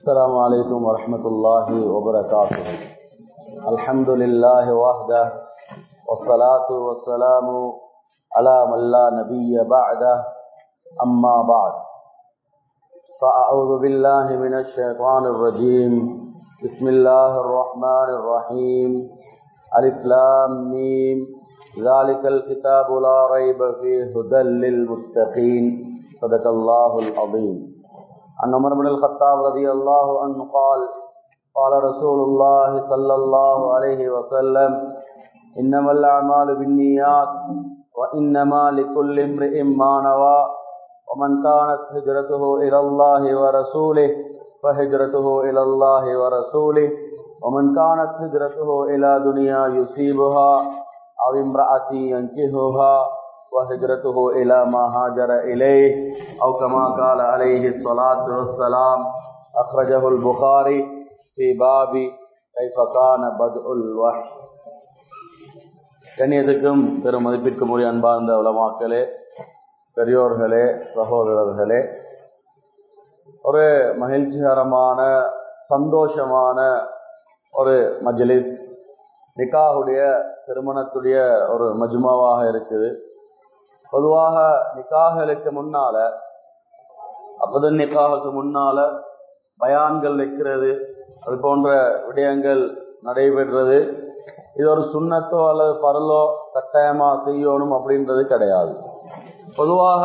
السلام عليكم ورحمة الله وبركاته. الحمد لله وحده والصلاة والسلام على من لا نبي بعده أما بعد فأعوذ بالله من الشيطان الرجيم. بسم الله الرحمن الرحيم. ألف لام ميم ذلك الكتاب لا ريب فيه هدى للمتقين. صدق الله العظيم. عن عمر بن الخطاب رضي الله عنه قال قال رسول الله صلى الله عليه وسلم إنما الأعمال بالنيات وإنما لكل امرئ ما نوى ومن كانت هجرته إلى الله ورسوله فهجرته إلى الله ورسوله ومن كانت هجرته إلى دنيا يصيبها أو امرأة ينكحها وهجرته إلى ما هاجر إليه أو كما قال عليه الصلاة والسلام. أخرجه البخاري في باب كيف كان بدء الوحي. கண்ணியத்துக்கும் பெரும் மதிப்பிற்கும் உரிய அன்பார்ந்த உலமாக்களே, பெரியோர்களே, சகோதரர்களே, ஒரு மகிழ்ச்சிகரமான சந்தோஷமான ஒரு மஜ்லிஸ், நிக்காஹுடைய திருமணத்துடைய ஒரு மஜ்மாவாக இருக்குது. பொதுவாக நிக்காஹுக்கு முன்னால, அப்பதன் நிக்காஹுக்கு முன்னால பயான்கள் வைக்கிறது, அது போன்ற விடயங்கள் நடைபெறுறது, இது ஒரு சுன்னத்தோ அல்லது பரலோ கட்டாயமா செய்யணும் அப்படின்றது கிடையாது. பொதுவாக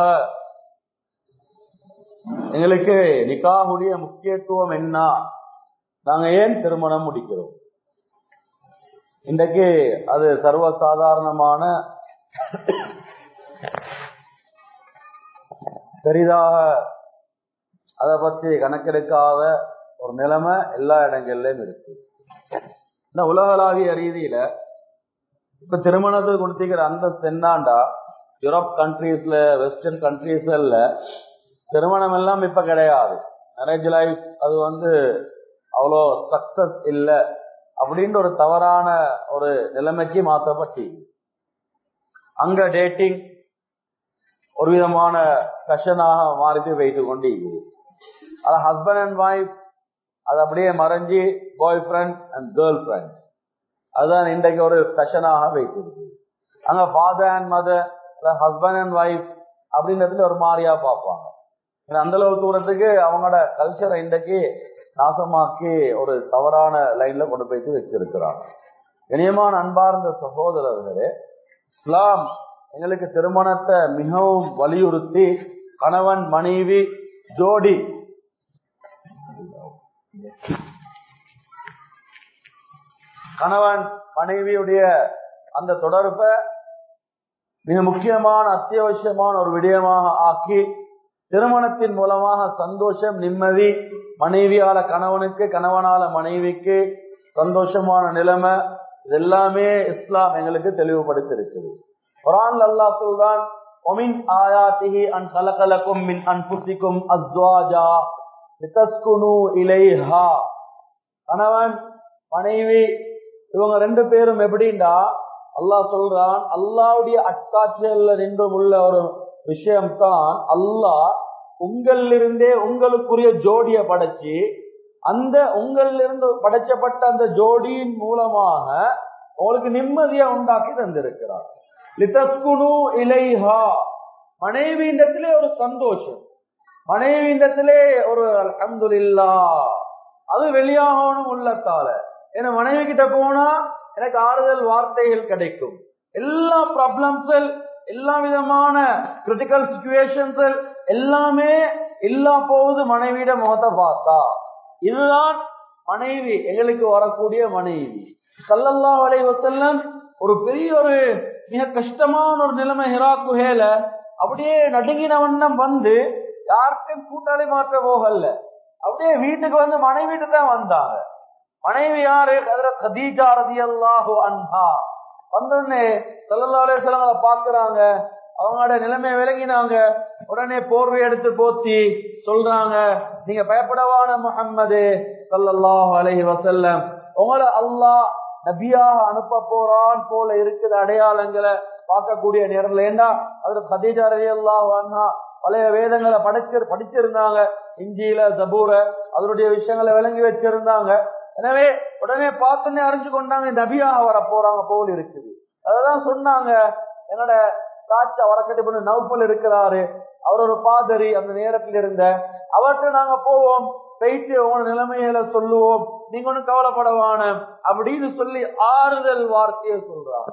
எங்களுக்கு நிக்காஹுடைய முக்கியத்துவம் என்ன, நாங்க ஏன் திருமணம் முடிக்கிறோம், இன்றைக்கு அது சர்வசாதாரணமான பெரிதாக அதை பற்றி கணக்கெடுக்காத ஒரு நிலைமை எல்லா இடங்கள்லயும் இருக்கு. இந்த உலகளாவிய ரீதியில இப்ப திருமணத்துக்கு கொடுத்திக்கிற அந்த தென்னாண்டா யூரோப் கண்ட்ரீஸ்ல, வெஸ்டர்ன் கண்ட்ரீஸ்ல திருமணம் எல்லாம் இப்ப கிடையாது. மேரேஜ் லைஃப் அது அவ்வளோ சக்சஸ் இல்லை அப்படின்ற ஒரு தவறான ஒரு நிலைமைக்கு மாற்றப்பட்டு அங்க டேட்டிங் ஒரு விதமான ஃபேஷனாக மாறி வைத்து கொண்டு அது ஹஸ்பண்ட் அண்ட் ஒய்ஃப் அது அப்படியே மறைஞ்சி boy friend and girl friend அதுதான் இன்றைக்கு ஒரு ஃபேஷனாக வைத்திருக்கு. அங்க father and mother, husband and wife அப்படின்றதுல ஒரு மாதிரியா பார்ப்பாங்க. அந்த அளவு தூரத்துக்கு அவங்களோட கல்ச்சரை இன்றைக்கு நாசமாக்கி ஒரு தவறான லைன்ல கொண்டு போயிட்டு வச்சிருக்கிறாங்க. இனியமான அன்பார்ந்த சகோதரர்களே, இஸ்லாம் எங்களுக்கு திருமணத்தை மிகவும் வலியுறுத்தி கணவன் மனைவி ஜோடி கணவன் மனைவியுடைய அந்த தொடர்பை மிக முக்கியமான அத்தியாவசியமான ஒரு விடயமாக ஆக்கி திருமணத்தின் மூலமாக சந்தோஷம், நிம்மதி, மனைவியால கணவனுக்கு, கணவனால மனைவிக்கு சந்தோஷமான நிலைமை, இதெல்லாமே இஸ்லாம் எங்களுக்கு தெளிவுபடுத்திருக்குது. குர்ஆன்ல அல்லாஹ் சொல்றான், ஒமின் ஆயாத்திஹி அன் கலகலக்கும் மின் அன்ஃபுசிக்கும் அஸ்வாஜா லிதஸ்குனு இலைஹா. கணவன் மனைவி இவங்க ரெண்டு பேரும் எப்படின்னா, அல்லாஹ் சொல்றான், அல்லாஹ்வுடைய அட்டாட்சியல்ல நின்றும் உள்ள ஒரு விஷயம்தான், அல்லாஹ் உங்களிலிருந்தே உங்களுக்குரிய ஜோடியை படைச்சு அந்த உங்களிலிருந்து படைச்சப்பட்ட அந்த ஜோடியின் மூலமாக உங்களுக்கு நிம்மதியை உண்டாக்கி தந்திருக்கிறார். லிதஸ்குனு இலைஹா, மனைவியிடத்திலே ஒரு சந்தோஷம், மனைவியிடத்திலே ஒரு அல்ஹம்துலில்லாஹ் அது வெளியாகணும் உள்ளத்தால. ஏன்னா மனைவி கிட்ட போனா எனக்கு ஆறுதல் வார்த்தைகள் கிடைக்கும். எல்லா ப்ராப்ளம்ஸ், எல்லா விதமான கிரிட்டிக்கல் சிச்சுவேஷன்ஸ் எல்லாமே இல்லா போகுது மனைவியிட முகத்தை பார்த்தா. இதுதான் மனைவி, எங்களுக்கு வரக்கூடிய மனைவி. ஸல்லல்லாஹு அலைஹி வஸல்லம் ஒரு பெரிய ஒரு மிக கஷ்டமான ஒரு நிலைமை ஹிரா குஹேல அப்படியே நடுங்கின வண்ணம் யாருக்கும் கூட்டாளி மாற்ற போகல, அப்படியே வீட்டுக்கு மனைவிட்டு தான் வந்தாங்க. மனைவி யாரு? ஹஜ்ரத் கதீஜா ரலியல்லாஹு அன்ஹா. வந்தோடனே ஸல்லல்லாஹு அலைஹி வஸல்லம் பாக்குறாங்க, அவங்களோட நிலைமையை விளங்கினாங்க. உடனே போர்வை எடுத்து போத்தி சொல்றாங்க, நீங்க பயப்படவான முஹம்மது ஸல்லல்லாஹு அலைஹி வஸல்லம், உங்களை அல்லாஹ் நபியாக அனுப்ப போறான் போல இருக்குது அடையாளங்களை பார்க்கக்கூடிய நேரத்துல. ஏண்டா ஹஜ்ரத் கதீஜா ரலியல்லாஹு அன்ஹா பழைய வேதங்களை படிச்சிருந்தாங்க, இஞ்சியில ஜபூர அதனுடைய விஷயங்களை விளங்கி வச்சிருந்தாங்க. எனவே உடனே பார்த்தோன்னே அறிஞ்சு கொண்டாங்க நபியாக வர போறாங்க போல் இருக்குது. அததான் சொன்னாங்க, என்னோட சாட்சி வரக்கட்டி பண்ண நவுஃபல் இருக்கிறாரு, அவர் ஒரு பாதரி அந்த நேரத்தில் இருந்த, அவர்கிட்ட நாங்க போவோம், போயிட்டு உங்க நிலைமையில சொல்லுவோம், நீங்க ஒன்னும் கவலைப்படவான அப்படின்னு சொல்லி ஆறுதல் வார்த்தையை சொல்றாங்க.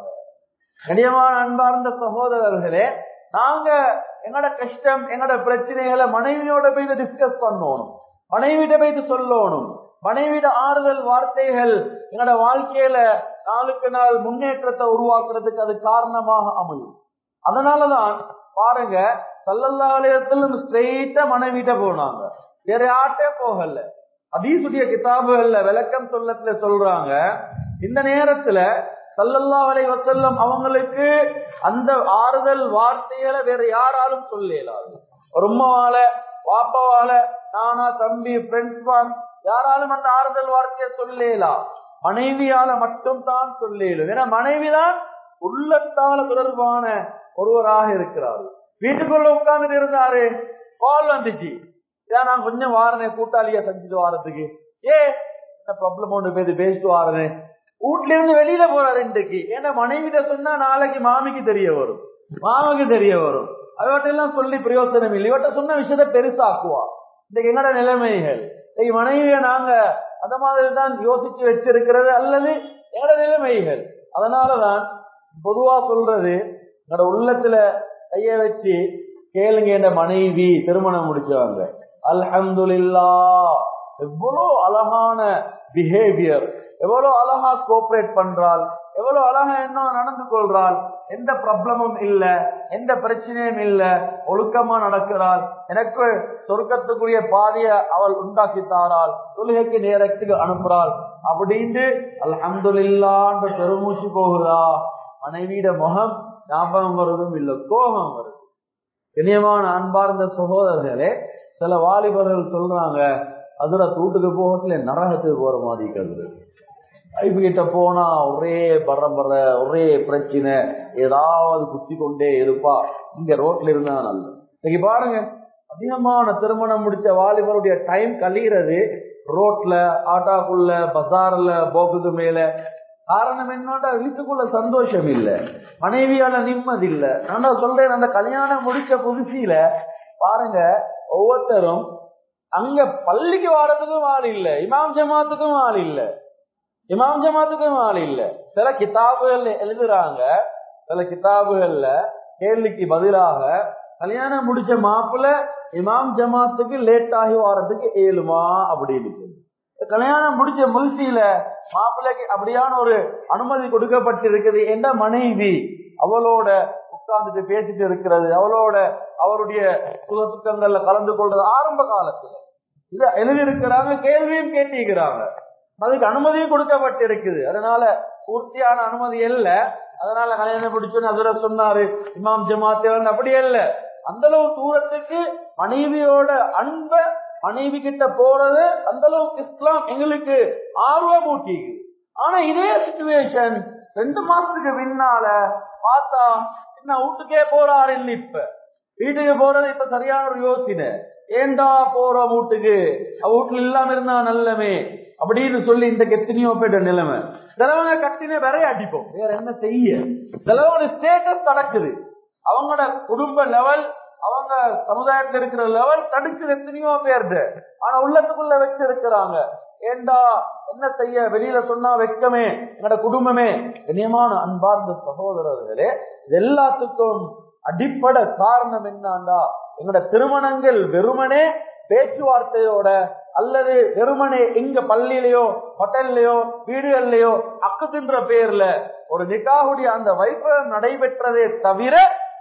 கனியமான அன்பார்ந்த சகோதரர்களே, நாங்க எங்கட கஷ்டம் எங்கட பிரச்சனைகளை மனைவியோட போய் டிஸ்கஸ் பண்ணணும், மனைவியிட போயிட்டு சொல்லணும். மனைவியிட ஆறுதல் வார்த்தைகள் எங்கட வாழ்க்கையில நாளுக்கு நாள் முன்னேற்றத்தை உருவாக்குறதுக்கு அது காரணமாக அமையும். அதனாலதான் பாருங்க, ஸல்லல்லாஹு அலைஹி வஸல்லம் ஸ்ட்ரெயிட்டா மனைவிட்ட போனாங்க, வேற யார்ட்டே போகல. ஹதீஸுடைய கிதாபுகள்ல விளக்கம் சொல்லத்துல சொல்றாங்க, இந்த நேரத்துல ஸல்லல்லாஹு அலைஹி வஸல்லம் அவங்களுக்கு அந்த ஆறுதல் வார்த்தைகளை வேற யாராலும் சொல்ல இயலாது. ஒரு உம்மாவால, வாப்பாவால, நானா, தம்பி, ஃப்ரெண்ட்ஸ் யாராலும் அந்த ஆறுதல் வார்த்தையை சொல்லலாம், மனைவியால மட்டும் தான் சொல்லலும். ஏன்னா மனைவிதான் உள்ளத்தால தொடர்பான ஒருவராக இருக்கிறார். வீட்டுக்குள்ள உட்கார்ந்துட்டு இருந்தாரு, கால் வந்துச்சு, ஏன் நான் கொஞ்சம் வாரனே கூட்டாளியா செஞ்சுட்டு வாரத்துக்கு, என்ன ப்ராப்ளம் ஒன்று பேசி பேசிட்டு வாரனே, வீட்டுல இருந்து வெளியில போறாரு இன்றைக்கு. ஏன்னா மனைவிட்ட சொன்னா நாளைக்கு மாமிக்கு தெரிய வரும், மாமாக்கு தெரிய வரும், அவட்டெல்லாம் சொல்லி பிரயோசனம் இல்லை, இவட்ட சொன்ன விஷயத்த பெருசாக்குவா. இன்னைக்கு என்னோட நிலைமைகள், இன்னைக்கு மனைவிய நாங்க அந்த மாதிரி தான் யோசிச்சு வச்சிருக்கிறது அல்லது என்னோட நிலைமைகள். அதனாலதான் பொதுவா சொல்றது, என்னோட உள்ளத்துல கைய வச்சு கேளுங்க, என்ற மனைவி திருமணம் முடிச்சவங்க அல்ஹம்துலில்லாஹ் எவ்வளவு அழகான பிஹேவியர், எவ்வளவு அழகா கோஆபரேட் பண்றாள், எவ்வளவு அழகா என்ன நடந்து கொள்றாள், எந்த ப்ராப்ளமும் இல்ல, எந்த பிரச்சனையும் இல்ல, ஒழுக்கமா நடக்கிறாள், எனக்கு சொர்க்கத்துக்குரிய பாதைய அவள் உண்டாக்கி தாராள், தொழுகைக்கு நேரத்துக்கு அனுப்புறாள் அப்படின்னு அல்ஹம்துலில்லாஹ் பெருமூச்சு போகுதா, மனைவியிட முகம் ஞாபகம் வருவதும் இல்ல, கோபம் வருது. இனியமான அன்பார்ந்த சகோதரர்களே, சில வாலிபர்கள் சொல்றாங்க, அதுல வீட்டுக்கு போகல நரகத்துக்கு போற மாதிரி கருது, ஐபு கிட்ட போனா ஒரே பரம்பர, ஒரே பிரச்சனை, ஏதாவது குத்தி கொண்டே இருப்பா, இங்க ரோட்ல இருந்தா நல்ல. இன்னைக்கு பாருங்க, அதிகமான திருமணம் முடிச்ச வாலிபருடைய டைம் கழிகிறது ரோட்ல, ஆட்டாக்குள்ள, பசார்ல, போக்குக்கு மேல. காரணம் என்னோட வீட்டுக்குள்ள சந்தோஷம் இல்ல, மனைவியால நிம்மதி இல்ல. நான் சொல்றேன், அந்த கல்யாணம் முடிச்ச புதுசில பாருங்க, ஒவ்வொருத்தரும் அங்க பள்ளிக்கு வாரத்துக்கும் ஆள் இல்ல, இமாம் ஜமாத்துக்கும் ஆள் இல்ல, இமாம் ஜமாத்துக்கும் ஆள் இல்ல. சில கிதாபுகள் எழுதுறாங்க, சில கிதாபுகள்ல கேள்விக்கு பதிலாக கல்யாணம் முடிச்ச மாப்பிள்ள இமாம் ஜமாத்துக்கு லேட் ஆகி வாரத்துக்கு ஏழுமா அப்படின்னு. கல்யாணம் முடிச்ச முல்சியில மாப்பிள்ளைக்கு அப்படியான ஒரு அனுமதி கொடுக்கப்பட்டிருக்குது. என்ற மனைவி அவளோட உட்கார்ந்துட்டு பேசிட்டு இருக்கிறது, அவளோட அவருடைய சுக சுத்தங்கள்ல கலந்து கொள்றது ஆரம்ப காலத்துல இத எழுதியிருக்கிறாங்க, கேள்வியும் கேட்டிருக்கிறாங்க, அதுக்கு அனுமதியும் கொடுக்கப்பட்டிருக்குது. அதனால பூர்த்தியான அனுமதி இல்ல, அதனால கல்யாணம் முடிச்சோன்னு அதுல சொன்னாரு இமாம் ஜமாத் அப்படி இல்ல. அந்த அளவு தூரத்துக்கு மனைவியோட அன்ப மனைவி கிட்ட போறது அந்த அளவுக்கு இஸ்லாம் எங்களுக்கு ஆர்வம் ஊட்டிக்கு. ஆனா இதே சிச்சுவேஷன் 2 மாசத்துக்கு பின்னால பார்த்தா என்ன வீட்டுக்கே போறாரு இல்ல, இப்ப வீட்டுக்கு போறது இப்ப சரியான ஒரு யோசனை, ஏண்டா போற வீட்டுக்கு, வீட்டுல இல்லாம இருந்தா நல்லமே அப்படின்னு சொல்லி இந்த எத்தனையோ பேட நிலைமை. சிலவங்க கட்டின வரைய அடிப்போம், வேற என்ன செய்ய. சிலவங்க ஸ்டேட்டஸ் நடக்குது, அவங்களோட குடும்ப லெவல், அவங்க சமுதாயத்தில் இருக்கிற லெவல் தடுக்குது எத்தனையோ பேர்து. ஆனா உள்ளத்துக்குள்ள வச்சு இருக்கிறாங்க, ஏண்டா என்ன செய்ய, வெளியில சொன்னா வெக்கமே, என்னோட குடும்பமே. கண்ணியமான அன்பார்ந்த சகோதரர்களே, இது எல்லாத்துக்கும் அடிப்படை காரணம் என்னண்டா, எங்களோட திருமணங்கள் வெறுமனே பேச்சுவார்த்தையோட அல்லது வெறுமனே இங்க பள்ளியிலையோ ஹோட்டல்லையோ வீடுகள்லயோ அக்குதுன்ற பேர்ல ஒரு நிக்காஹுடைய அந்த வைபவ நடைபெற்றதே தவிர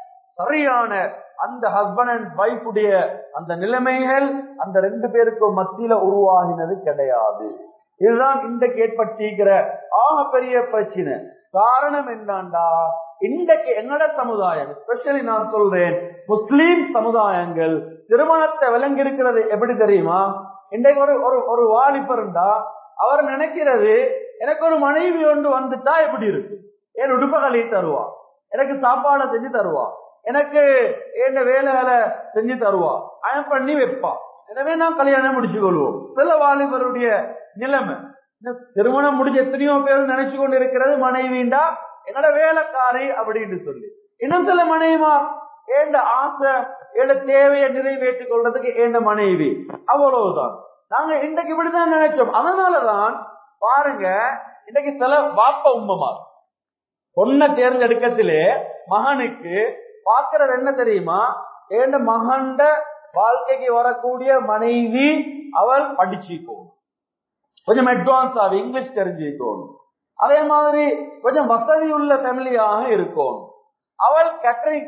சரியான அந்த ஹஸ்பண்ட் அண்ட் வைஃபுடைய அந்த நிலைமைகள் அந்த 2 பேருக்கும் மத்தியில உருவாகினது கிடையாது. இதுதான் இன்றைக்கு ஏற்பட்டிருக்கிற ஆக பெரிய பிரச்சனை. காரணம் என்னண்டா, இன்றைக்கு என்னோட சமுதாயம், ஸ்பெஷலி நான் சொல்றேன் முஸ்லீம் சமுதாயங்கள் திருமணத்தை விளங்கி இருக்கிறது எப்படி தெரியுமா? இன்றைக்கு ஒரு வாலிபர்ண்டா அவர் நினைக்கிறது, எனக்கு ஒரு மனைவி ஒன்று வந்துட்டா எப்படி இருக்கு, என் உடுப்பகளை தருவா, எனக்கு சாப்பாடை செஞ்சு தருவா, எனக்கு என்ன வேலைகளை செஞ்சு தருவா, அயன் பண்ணி வைப்பா, எனவே நான் கல்யாணம் முடிச்சு கொள்வோம். சில வாலிபருடைய நிலைமை, திருமணம் முடிஞ்ச எத்தனையோ பேர் நினைச்சு கொண்டு இருக்கிறது மனைவிண்டா என்னோட வேலைக்காரி அப்படின்னு சொல்லி. இன்னும் சில மனைவிமா ஏண்ட ஆசை ஏண்ட தேவையை நிறைவேற்றிக் கொள்றதுக்கு ஏண்ட மனைவி, அவ்வளவுதான். நாங்க இன்றைக்கு இப்படிதான் நினைச்சோம். அதனாலதான் பாருங்க, இன்னைக்கு சில வாப்ப உம்மமார் பொண்ணை தேர்ந்தெடுக்கத்திலே மகனுக்கு பாக்குறது என்ன தெரியுமா, ஏண்ட மகண்ட வாழ்க்கைக்கு வரக்கூடிய மனைவி அவள் படிச்சுக்கணும், கொஞ்சம் அட்வான்ஸ் ஆக இங்கிலீஷ் தெரிஞ்சுக்கணும், அதே மாதிரி கொஞ்சம் வசதி உள்ள ஃபேமிலியாக இருக்கணும், அவள் கேட்டரிங்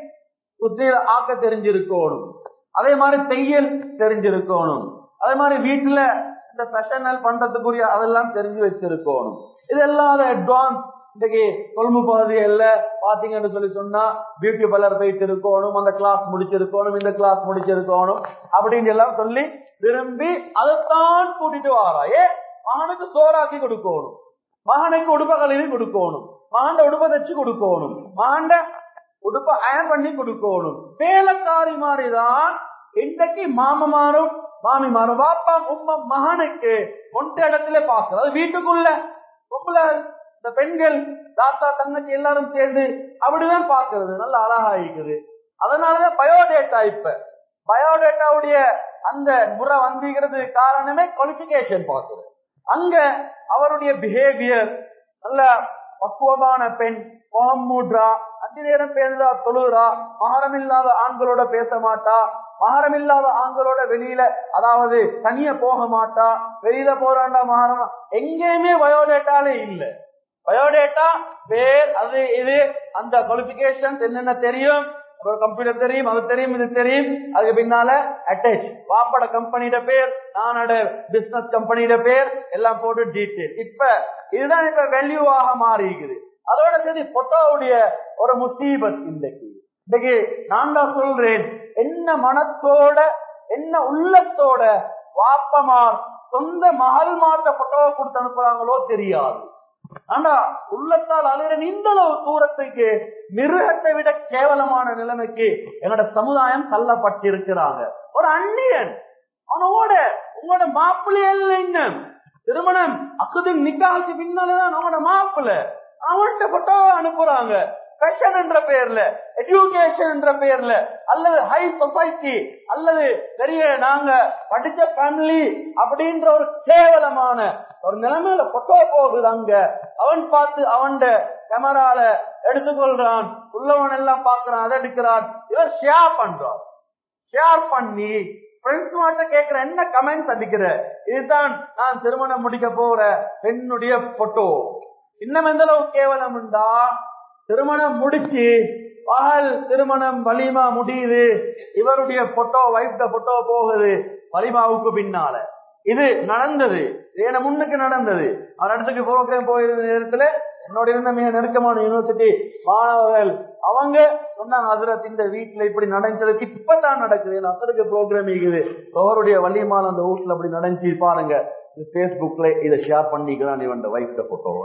ஆக்க தெரிஞ்சிருக்கணும், அதே மாதிரி தையல் தெரிஞ்சிருக்கணும், அதே மாதிரி வீட்டுல இந்த ஃபேஷனல் பண்றதுக்குரிய அதெல்லாம் தெரிஞ்சு வச்சிருக்கணும். இதெல்லாம் அட்வான்ஸ் இன்னைக்கு கொழும்பு பகுதியில பாத்தீங்கன்னு சொல்லி சொன்னா பியூட்டி பார்லர் போயிட்டு இருக்கணும், அந்த கிளாஸ் முடிச்சிருக்கணும், இந்த கிளாஸ் முடிச்சிருக்கணும் அப்படின்னு எல்லாம் சொல்லி விரும்பி அதைத்தான் கூட்டிட்டு வாராயே. மகனுக்கு சோறாக்கி கொடுக்கணும், மகனுக்கு உடுப்ப கழுவி கொடுக்கணும், மகண்ட உடுப்ப தச்சு கொடுக்கணும், மகண்ட உடுப்ப அயன் பண்ணி கொடுக்கணும். வேலைக்காரி மாதிரிதான் இன்றைக்கு மாமமாரும் மாமிமாரும் வாப்பா உம்மா மகனுக்கு ஒன்ற இடத்துல பாக்குறது. வீட்டுக்குள்ள பொம்பளை இந்த பெண்கள் தாத்தா தங்கச்சி எல்லாரும் சேர்ந்து அப்படிதான் பாக்குறது, நல்ல அழகா இருக்குது. அதனாலதான் பயோடேட்டா, இப்ப பயோடேட்டாவுடைய அந்த முறை வந்திருக்கிறது காரணமே குவாலிபிகேஷன் பார்க்குறது. அங்க அவருடைய பிஹேவியர் நல்ல பக்குவமான பெண், முகம் மூடுறா, 5 நேரம் பேருந்தா தொழுறா, மகரம் இல்லாத ஆண்களோட பேச மாட்டா, மகரம் இல்லாத ஆண்களோட வெளியில அதாவது தனிய போக மாட்டா, வெளியில போறாண்டா மகரம் எங்கேயுமே பயோடேட்டாலே இல்ல. பயோடேட்டா பேர் அது இது அந்த குவாலிபிகேஷன் என்னென்ன தெரியும், கம்ப்யூட்டர் தெரியும், அது தெரியும், இது தெரியும், அதுக்கு பின்னால அட்டாச் வாப்பட கம்பெனியோட பேர், நானோட பிசினஸ் கம்பெனியோட பேர் எல்லாம் போட்டு டீட்டெயில். இப்ப இதுதான் இப்ப வேல்யூவாக மாறி இருக்குது. அதோட சரி போட்டோவுடைய ஒரு முசீபத் இன்னைக்கு நான் தான் சொல்றேன், என்ன மனத்தோட என்ன உள்ளத்தோட வாப்பமார் சொந்த மகள் மாட்ட போட்டோவை கொடுத்து அனுப்புறாங்களோ தெரியாது. ஆனா உள்ளத்தால் அலையிற இந்த தூரத்துக்கு மிருகத்தை விட கேவலமான நிலைமைக்கு என்னோட சமுதாயம் தள்ளப்பட்டிருக்கிறாங்க. ஒரு அந்நியன் அவனோட உங்களோட மாப்பிள்ளையல்ல இன்னும் திருமணம் அக்குது நிக்காவுக்கு பின்னாலதான் அவனோட மாப்பிள்ளை அவன்கிட்ட போட்டோவை அனுப்புறாங்க. ஃபேஷன் என்ற பெயர்ல, எஜுகேஷன் என்ற பெயர்ல, அல்லது ஹை சொசைட்டி, அல்லது பெரிய நாங்க படிச்ச ஃபேமிலி அப்படின்ற ஒரு கேவலமான ஒரு நிலைமையில போட்டோ போகுது. அங்க அவன் பார்த்து அவன் கேமரால எடுத்துக்கொள்றான், உள்ளவன் எல்லாம் பாக்குறான், அதை எடுக்கிறான், இவர் ஷேர் பண்றான். ஷேர் பண்ணி ஃப்ரெண்ட்ஸ் மாட்ட கேட்கிற என்ன கமெண்ட்ஸ் அடிக்கிற, இதுதான் நான் திருமணம் முடிக்க போற பெண்ணுடைய போட்டோ. இன்னும் எந்த அளவு கேவலம் உண்டா, திருமணம் முடிச்சு பகல் திருமணம் வலிமா முடியுது, இவருடைய போட்டோ வைஃப்ட போட்டோ போகுது வலிமாவுக்கு பின்னால. இது நடந்தது, ஏன முன்னுக்கு நடந்தது. அவர் இடத்துக்கு ப்ரோக்ராம் போயிருந்த நேரத்துல என்னோட இருந்த மிக நெருக்கமான யூனிவர்சிட்டி மாணவர்கள் அவங்க சொன்னாங்க, ஹஜ்ரத் இந்த வீட்டுல இப்படி நடந்ததுக்கு இப்பதான் நடக்குது, அசருக்கு ப்ரோக்ராம் இருக்குது, அவருடைய வலிமால அந்த வீட்டுல அப்படி நடந்துச்சு பாருங்க, பேஸ்புக்ல இதை ஷேர் பண்ணிக்கிறான் இவன் வைஃப்ட போட்டோ.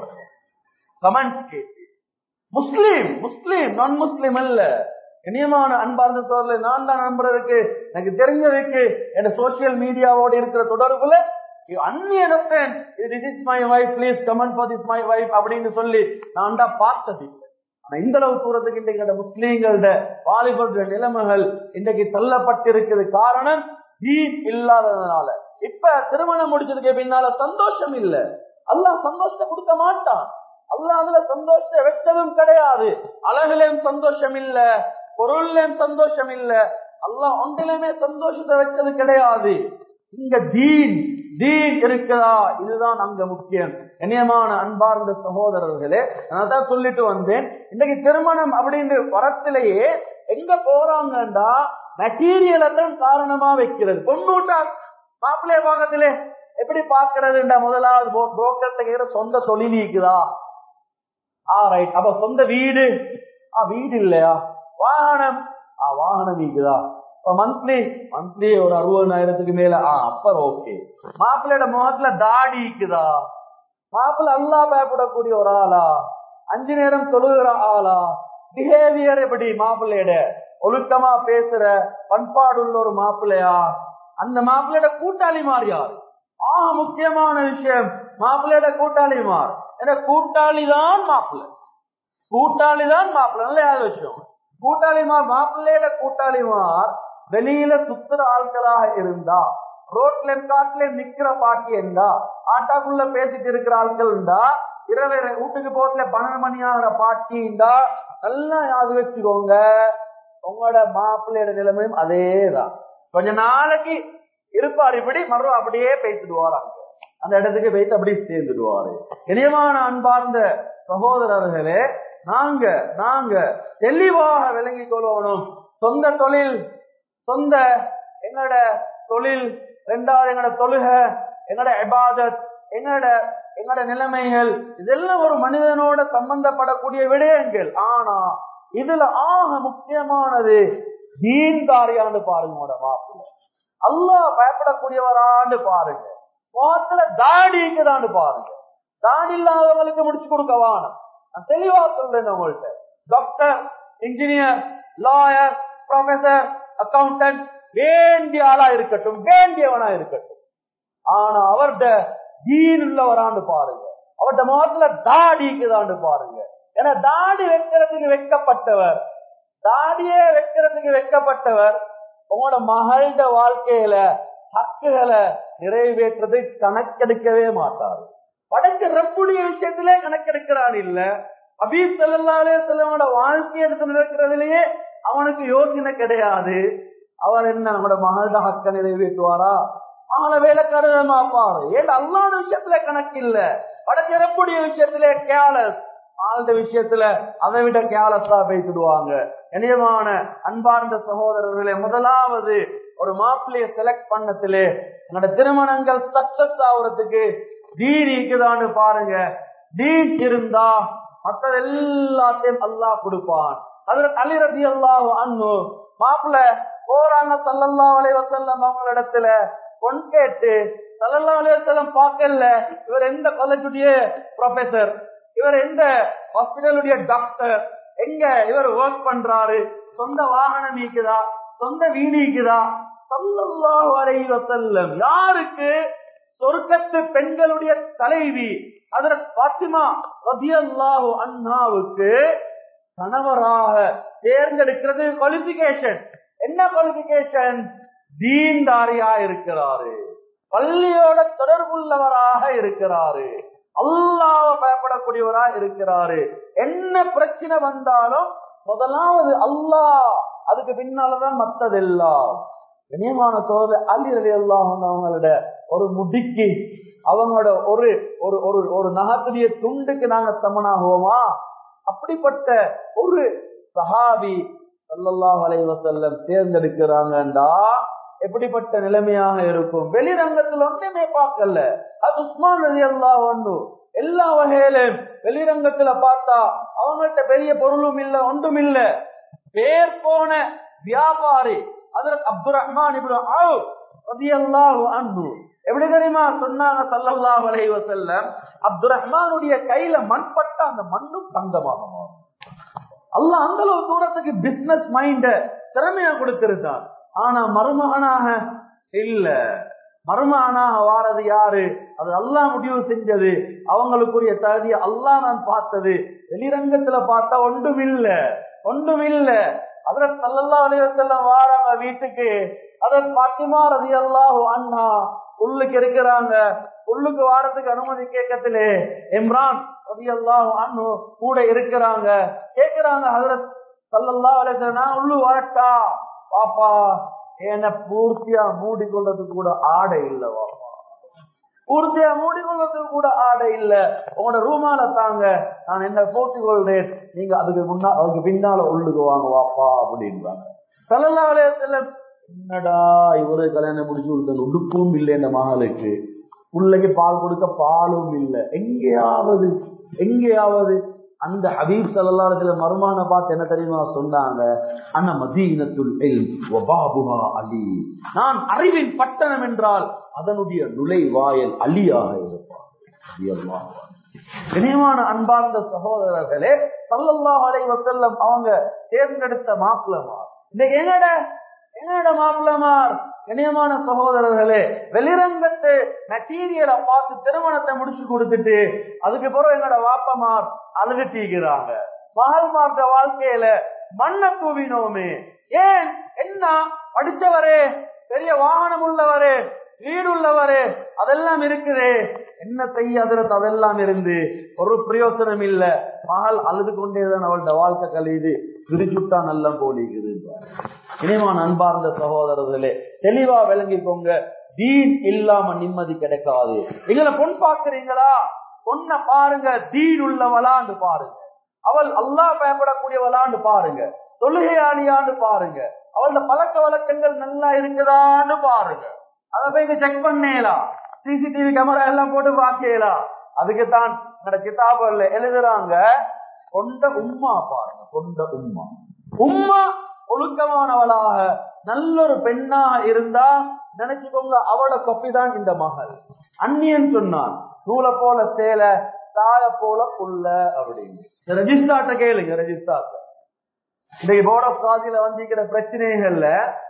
கமெண்ட் கேட்டு முஸ்லீம் முஸ்லீம் நான் முஸ்லீம் அல்ல. இனியமான அன்பார்ந்த தோழர்களே, நான் தான் நம்புறதுக்கு எனக்கு தெரிஞ்சதுக்கு என் சோசியல் மீடியாவோட இருக்கிற தொடர்புல அந்நியன் அப்படின்னு சொல்லி நான் தான் பார்த்தது. ஆனா இந்த அளவு தூரத்துக்கு இன்றைக்கு முஸ்லீம்களோட வாலிபர்களுடைய நிலைமைகள் இன்றைக்கு தள்ளப்பட்டிருக்கிறது. காரணம் தீன் இல்லாததுனால. இப்ப திருமணம் முடிச்சதுக்கு பின்னால சந்தோஷம் இல்ல, அல்லாஹ் சந்தோஷத்தை கொடுக்க மாட்டான். அல்லாஹ் அதுல சந்தோஷத்தை வச்சதும் கிடையாது. அழகுலயும் சந்தோஷம் இல்ல, பொருள்லயும் சந்தோஷம் இல்ல, அல்லாஹ் ஒன்றிலுமே சந்தோஷத்தை வச்சது கிடையாது. இங்க தீன் தீன் இருக்குதா, இதுதான் அங்க முக்கியம். இனியமான அன்பார்ந்த சகோதரர்களே, நான் தான் சொல்லிட்டு வந்தேன், இன்னைக்கு திருமணம் அப்படின்னு வரத்திலேயே எங்க போறாங்கண்டா மெட்டீரியலை தான் காரணமா வைக்கிறது. பொண்ணூட்டா மாப்பிள்ளைய பாக்கத்திலே எப்படி பாக்குறதுண்டா, முதலாவது புரோக்கர்ல சொந்த தொழில் இருக்குதா, ரைட், அப்ப சொந்த வீடு, வீடு இல்லையா, வாகனம், வாகனம் இருக்குதா, மந்த்லி ஒரு 60,000 மேல, அப்ப ஓகே. மாப்பிள்ளையோட முகத்துல தாடி இருக்குதா, மாப்பிள்ளை அல்லாஹ் பயப்படக்கூடிய ஒரு ஆளா, 5 நேரம் தொழுகிற ஆளா, பிஹேவியர் எப்படி மாப்பிள்ளையோட, ஒழுக்கமா பேசுற பண்பாடு உள்ள ஒரு மாப்பிள்ளையா, அந்த மாப்பிள்ளையோட கூட்டாளி மாறி யாரு? முக்கியமான விஷயம், மாப்பிள்ளையோட கூட்டாளி மாறு. ஏன்னா கூட்டாளி தான் மாப்பிள்ளை, கூட்டாளி தான் மாப்பிள்ளை. நல்ல யார் விஷயம், கூட்டாளிமார் மாப்பிள்ளையோட கூட்டாளிமார் வெளியில சுத்துற ஆட்களாக இருந்தா, ரோட்ல காட்டுல நிக்கிற பாட்டி இருந்தா, ஆட்டாக்குள்ள பேசிட்டு இருக்கிற ஆட்கள் இருந்தா, இரவு வீட்டுக்கு போட்டுல 12 மணி ஆகிற பாட்டி இருந்தா, நல்லா யாது வச்சுக்கோங்க, உங்களோட மாப்பிள்ளையோட நிலைமையும் அதேதான். கொஞ்ச நாளைக்கு இருப்பார் இப்படி, மறுபடியும் அப்படியே பேசிடுவார், அந்த இடத்துக்கு வைத்து அப்படி சேர்ந்துடுவாரு. இனியமான அன்பார்ந்த சகோதரர்களே, நாங்க தெளிவாக விளங்கிக் கொள்ளணும். சொந்த தொழில், எங்களோட தொழில், இரண்டாவது எங்களோட தொழுகை, எங்களோட இபாதத், எங்களோட நிலைமைகள், இதெல்லாம் ஒரு மனிதனோட சம்பந்தப்படக்கூடிய விடயங்கள். ஆனா இதுல முக்கியமானது தீன்தாரியாண்டு பாருங்க, மாப்பிள்ளை அல்லாஹ் பயப்படக்கூடியவராண்டு பாருங்க, முகத்துல தாடி இருக்குதான்னு பாருங்க. தாடி இல்லாதவங்களுக்கு முடிச்சு கொடுக்கவான நான் தெளிவா சொல்றேன் உங்கள்கிட்ட. Doctor, engineer, lawyer, professor, accountant வேண்டிய ஆளா இருக்கட்டும், வேண்டியவனா இருக்கட்டும், ஆனா அவர்கிட்ட தீன் உள்ளவரான்னு பாருங்க, அவர்கிட்ட முகத்துல தாடிக்குதான்னு பாருங்க. ஏன்னா தாடி வைக்கிறதுக்கு வைக்கப்பட்டவர், தாடியே வைக்கிறதுக்கு வைக்கப்பட்டவர் உங்களோட மகளோட வாழ்க்கையில ஹக்குகளை நிறைவேற்றது கணக்கெடுக்கவே மாட்டாரு. படைச்ச ரப்புடைய விஷயத்திலே கணக்கெடுக்கிறான் இல்ல, ஹபீப் ஸல்லல்லாஹு அலைஹி வஸல்லமோட வாழ்க்கை எடுத்து நடக்கிறதுலயே அவனுக்கு யோசனை கிடையாது. அவர் என்ன நம்மளோட மகளோட ஹக்க நிறைவேற்றுவாரா? அவங்கள வேலைக்காரமா பாரு. ஏன் அல்லாஹ்வுடைய விஷயத்துல கணக்கு இல்ல, படைச்ச ரப்புடைய விஷயத்திலே கேலஸ், ஆழ்ந்த விஷயத்துல அதை விட கேலஸா பேசிடுவாங்க. இனியமான அன்பார்ந்த சகோதரர்களே, முதலாவது ஒரு மாப்பிள்ளைய செலக்ட் பண்ணத்திலே என்னோட திருமணங்கள் சக்சஸ் ஆகுறதுக்கு தீன் இருக்குதான்னு பாருங்க. தீன் இருந்தா மற்ற எல்லாத்தையும் அல்லாஹ் கொடுப்பான். ஹஜ்ரத் அலி ரலியல்லாஹு அன்ஹு மாப்பிள்ளை போறாங்க, ஸல்லல்லாஹு அலைஹி வஸல்லம் அவங்களிடத்துல பொன் கேட்டு, ஸல்லல்லாஹு அலைஹி வஸல்லம் பார்க்கல இவர் எந்த காலேஜுடைய ப்ரொஃபசர், இவர் எந்த ஹாஸ்பிடலுடைய டாக்டர், எங்க இவர் ஒர்க் பண்றாரு, சொந்த வாகனம் நீக்குதா, சொந்த வீடு நீக்குதா. ஸல்லல்லாஹு அலைஹி வஸல்லம் யாருக்கு? சொர்க்கத்து பெண்களுடைய தலைவி ஹஜ்ரத் ஃபாத்திமா ரலியல்லாஹு அன்ஹாவுக்கு கணவராக தேர்ந்தெடுக்கிறது குவாலிஃபிகேஷன். என்ன குவாலிஃபிகேஷன்? தீன்தாரியா இருக்கிறாரு, பள்ளியோட தொடர்புள்ளவராக இருக்கிறாரு, அல்லாஹ்வை பயப்படக்கூடியவராக இருக்கிறாரு. என்ன பிரச்சனை வந்தாலும் முதலாவது அல்லாஹ், அதுக்கு பின்னாலதான் மத்ததெல்லாம். கண்ணியமான சோதரர் அலி ரலியல்லாஹு அன்ஹு அவங்களோட ஒரு முடிக்கு, அவங்களோட ஒரு ஒரு ஒரு நகத்துடைய துண்டுக்கு நாங்க சமனாகுவோமா? அப்படிப்பட்ட ஒரு சஹாபி ஸல்லல்லாஹு அலைஹி வஸல்லம் தேர்ந்தெடுக்கிறாங்கண்டா எப்படிப்பட்ட நிலைமையாக இருக்கும்? வெளிரங்கத்துல ஒன்றுமே பார்க்கல. அது உஸ்மான் ரலியல்லாஹு அன்ஹு எல்லா வகையிலும் வெளிரங்கத்துல பார்த்தா அவங்கள்ட்ட பெரிய பொருளும் இல்ல, ஒன்றும் இல்ல, பேர் போன வியாபாரி Hazrat Abdur Rahman ibn Awf ரலியல்லாஹு அன்ஹு எப்படி தெரியுமா சொன்னாங்க? ஸல்லல்லாஹு அலைஹி வஸல்லம் அப்துர் ரஹ்மானுடைய கையில மண் பட்டா அந்த மண்ணும் தங்கமாக மாறும். அல்லாஹ் அந்த அளவு தூரத்துக்கு பிசினஸ் மைண்ட திறமையா கொடுத்திருந்தான். ஆனா மருமகனாக இல்ல, மருமகனாக வாரது யாரு? அது அல்லாஹ் முடிவு செஞ்சது. அவங்களுக்குரிய தகுதியை அல்லாஹ் நான் பார்த்தது. வெளிரங்கத்துல பார்த்தா ஒன்றும் இல்ல. ஹஜ்ரத் ஸல்லல்லாஹு அலைஹி வஸல்லம் வாராங்க வீட்டுக்கு. ஹஜ்ரத் ஃபாத்திமா ரலியல்லாஹு அன்ஹா உள்ளுக்கு இருக்கிறாங்க. உள்ளுக்கு வாரத்துக்கு அனுமதி கேட்கத்திலே இம்ரான் ரலியல்லாஹு அன்ஹு கூட இருக்கிறாங்க. கேட்கிறாங்க, ஹஜ்ரத் ஸல்லல்லாஹு அலைஹி வஸல்லம் நான் உள்ளு வரட்டா? பாப்பா என்ன பூர்த்தியா மூடிக்கொள்றதுக்கு கூட ஆடை இல்ல, பாப்பா பூர்த்தியா மூடிக்கொள்றதுக்கு கூட ஆடை இல்ல, உங்களோட ரூமால தாங்க, நான் என்ன போட்டி கொள்றேன், நீங்க அதுக்கு பின்னால உள்ளுக்கு வாங்க வாப்பா அப்படின்றாங்க. ஸல்லல்லாஹு அலைஹி வஸல்லம் என்னடா இவரு கல்யாணம் முடிச்சு கொடுத்த உடுப்பும் இல்லை, இந்த மகளுக்கு பிள்ளைக்கு பால் கொடுக்க பாலும் இல்லை, எங்கேயாவது அந்த ஹபீப் ஸல்லல்லாஹு அலைஹி வஸல்லம் மர்மான பார்த்து என்ன தெரியுமா சொன்னாங்க? அன்ன மதீனத்துல் இல்ம் வ பாபுஹா அலி, நான் அறிவின் பட்டணம் என்றால் அதனுடைய நுழைவாயில் அலியாக இருப்பார். கனியமான அன்பார்ந்த சகோதரர்களே, ஸல்லல்லாஹு அலைஹி வஸல்லம் அவங்க தேர்ந்தெடுத்த மாப்பிள்ளை இன்னைக்கு என்னோட மாப்பிள்ளமார், இணையமான சகோதரர்களே, வெளிரங்கத்து மெட்டீரியலை பார்த்து திருமணத்தை முடிச்சு கொடுத்துட்டு அதுக்கு பிறகு என்னோட வாப்பமார் அழுகட்டிக்கிறாங்க. மகள்மார்ந்த வாழ்க்கையில மண்ணை தூவினோமே. ஏன்? என்ன படித்தவரே, பெரிய வாகனம் உள்ளவரே, வீடு உள்ளவரே, அதெல்லாம் இருக்குது, என்ன செய்யாத அதெல்லாம் இருந்து ஒரு பிரயோசனம் இல்ல. மகள் அழுது கொண்டேதான் அவளோட வாழ்க்கை கழியுது, பிரிச்சுட்டா நல்லா போலிக்குது. இனிமான அன்பார்ந்த சகோதரர்களே, தெளிவா விளங்கிக்கோங்க, தீன் இல்லாம நிம்மதி கிடைக்காது. எங்களை பொன் பாக்குறீங்களா? பொண்ண பாருங்க, தீன் உள்ளவளான்னு பாருங்க, அவள் அல்லாஹ் பயப்படக்கூடியவளான்னு பாருங்க, தொழுகையாளியான்னு பாருங்க, அவளோட பழக்க வழக்கங்கள் நல்லா இருக்குதான்னு பாருங்க. அதை போய் செக் பண்ணலாம், சிசிடிவி கேமரா எல்லாம் போட்டு பாக்கலாம். அதுக்குத்தான் கிதாபுல எழுதுறாங்க, கொண்ட உம்மா பாருங்க, கொண்ட உம்மா. உம்மா ஒழுக்கமானவளாக நல்ல ஒரு பெண்ணாக இருந்தா நினைச்சுக்கோங்க, அவளோட கொப்பி தான் இந்த மகள். அந்நியன் சொன்னான், நூலை போல சேலை, தாய போல புள்ள அப்படின்னு. ரெஜிஸ்டார்ட்ட கேளுங்க, ரெஜிஸ்டார்ட்ட. இன்னைக்கு போர்ட் ஆஃப் காதில வந்திருக்கிற பிரச்சனைகள்ல